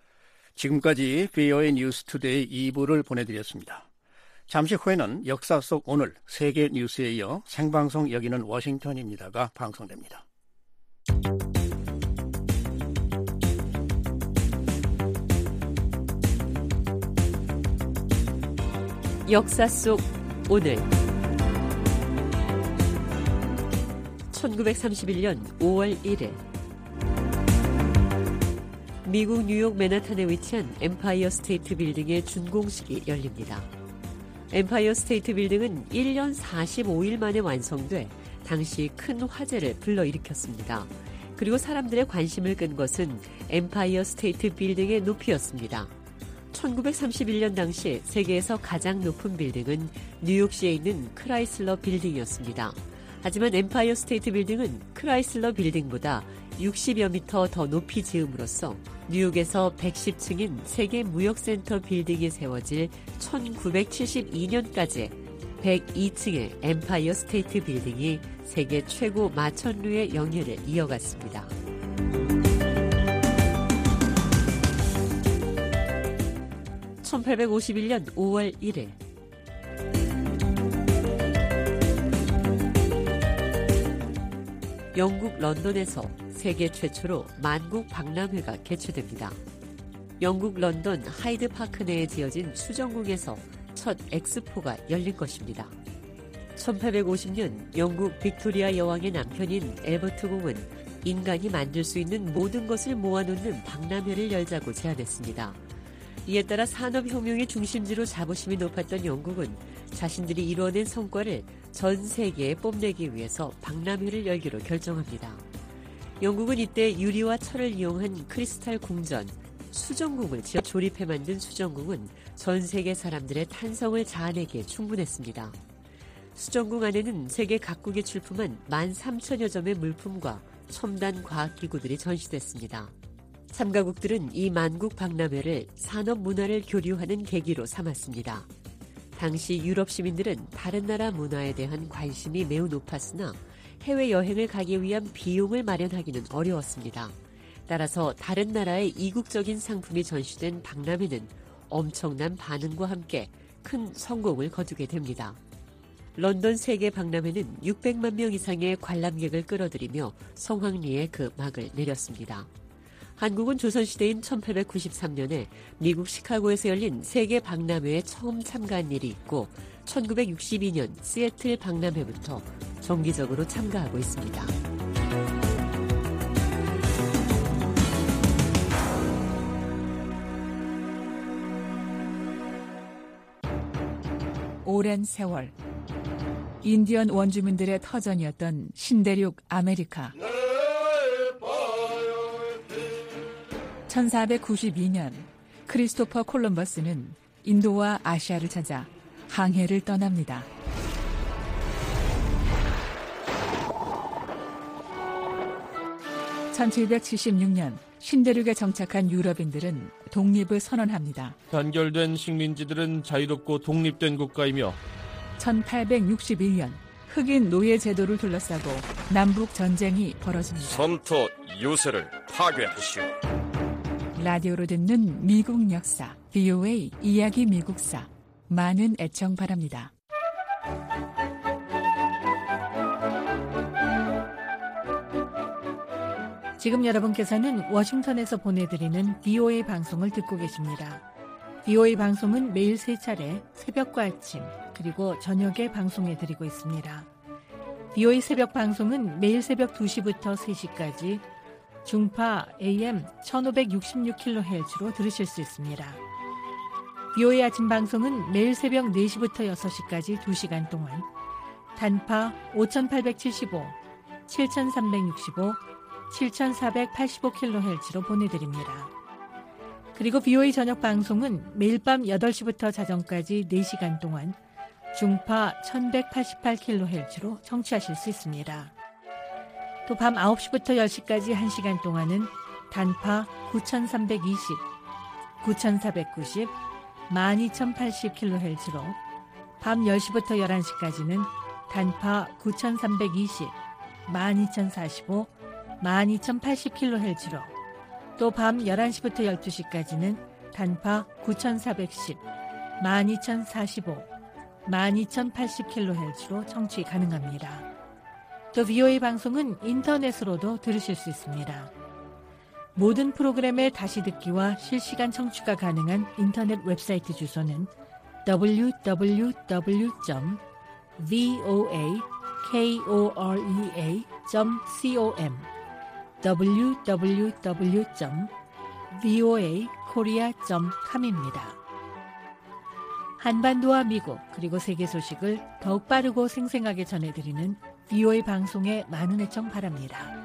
지금까지 VOA 뉴스투데이 2부를 보내드렸습니다. 잠시 후에는 역사 속 오늘 세계 뉴스에 이어 생방송 여기는 워싱턴입니다가 방송됩니다. 역사 속 오늘 1931년 5월 1일 미국 뉴욕 맨하탄에 위치한 엠파이어 스테이트 빌딩의 준공식이 열립니다. 엠파이어 스테이트 빌딩은 1년 45일 만에 완성돼 당시 큰 화제를 불러일으켰습니다. 그리고 사람들의 관심을 끈 것은 엠파이어 스테이트 빌딩의 높이였습니다. 1931년 당시 세계에서 가장 높은 빌딩은 뉴욕시에 있는 크라이슬러 빌딩이었습니다. 하지만 엠파이어 스테이트 빌딩은 크라이슬러 빌딩보다 60여 미터 더 높이 지음으로써 뉴욕에서 110층인 세계 무역센터 빌딩이 세워질 1972년까지 102층의 엠파이어 스테이트 빌딩이 세계 최고 마천루의 영예를 이어갔습니다. (1851년 5월 1일) 영국 런던에서 세계 최초로 만국 박람회가 개최됩니다. 영국 런던 하이드 파크 내에 지어진 수정궁에서 첫 엑스포가 열린 것입니다. 1850년 영국 빅토리아 여왕의 남편인 엘버트 공은 인간이 만들 수 있는 모든 것을 모아놓는 박람회를 열자고 제안했습니다. 이에 따라 산업혁명의 중심지로 자부심이 높았던 영국은 자신들이 이뤄낸 성과를 전 세계에 뽐내기 위해서 박람회를 열기로 결정합니다. 영국은 이때 유리와 철을 이용한 크리스탈 궁전, 수정궁을 지어 조립해 만든 수정궁은 전 세계 사람들의 탄성을 자아내기에 충분했습니다. 수정궁 안에는 세계 각국이 출품한 13,000여 점의 물품과 첨단 과학기구들이 전시됐습니다. 참가국들은 이 만국 박람회를 산업 문화를 교류하는 계기로 삼았습니다. 당시 유럽 시민들은 다른 나라 문화에 대한 관심이 매우 높았으나 해외여행을 가기 위한 비용을 마련하기는 어려웠습니다. 따라서 다른 나라의 이국적인 상품이 전시된 박람회는 엄청난 반응과 함께 큰 성공을 거두게 됩니다. 런던 세계 박람회는 600만 명 이상의 관람객을 끌어들이며 성황리에 그 막을 내렸습니다. 한국은 조선시대인 1893년에 미국 시카고에서 열린 세계 박람회에 처음 참가한 일이 있고 1962년 시애틀 박람회부터 정기적으로 참가하고 있습니다. 오랜 세월 인디언 원주민들의 터전이었던 신대륙 아메리카. 1492년 크리스토퍼 콜럼버스는 인도와 아시아를 찾아 항해를 떠납니다. (1776년) 신대륙에 정착한 유럽인들은 독립을 선언합니다. 단결된 식민지들은 자유롭고 독립된 국가이며 1861년 흑인 노예 제도를 둘러싸고 남북 전쟁이 벌어집니다. 섬터 요새를 파괴하시오. 라디오로 듣는 미국 역사, VOA 이야기 미국사. 많은 애청 바랍니다. 지금 여러분께서는 워싱턴에서 보내드리는 VOA 방송을 듣고 계십니다. VOA 방송은 매일 3차례 새벽과 아침 그리고 저녁에 방송해드리고 있습니다. VOA 새벽 방송은 매일 새벽 2시부터 3시까지 중파 AM 1566kHz로 들으실 수 있습니다. VOA 아침 방송은 매일 새벽 4시부터 6시까지 2시간 동안 단파 5875, 7365, 7485kHz로 보내드립니다. 그리고 VOA 저녁 방송은 매일 밤 8시부터 자정까지 4시간 동안 중파 1188kHz로 청취하실 수 있습니다. 또 밤 9시부터 10시까지 1시간 동안은 단파 9320, 9490, 12080kHz로 밤 10시부터 11시까지는 단파 9320, 12045, 12080kHz로 또 밤 11시부터 12시까지는 단파 9410, 12045, 12080kHz로 청취 가능합니다. 또 VOA 방송은 인터넷으로도 들으실 수 있습니다. 모든 프로그램의 다시 듣기와 실시간 청취가 가능한 인터넷 웹사이트 주소는 www.voakorea.com www.voakorea.com입니다. 한반도와 미국 그리고 세계 소식을 더욱 빠르고 생생하게 전해드리는 VOA 방송에 많은 애청 바랍니다.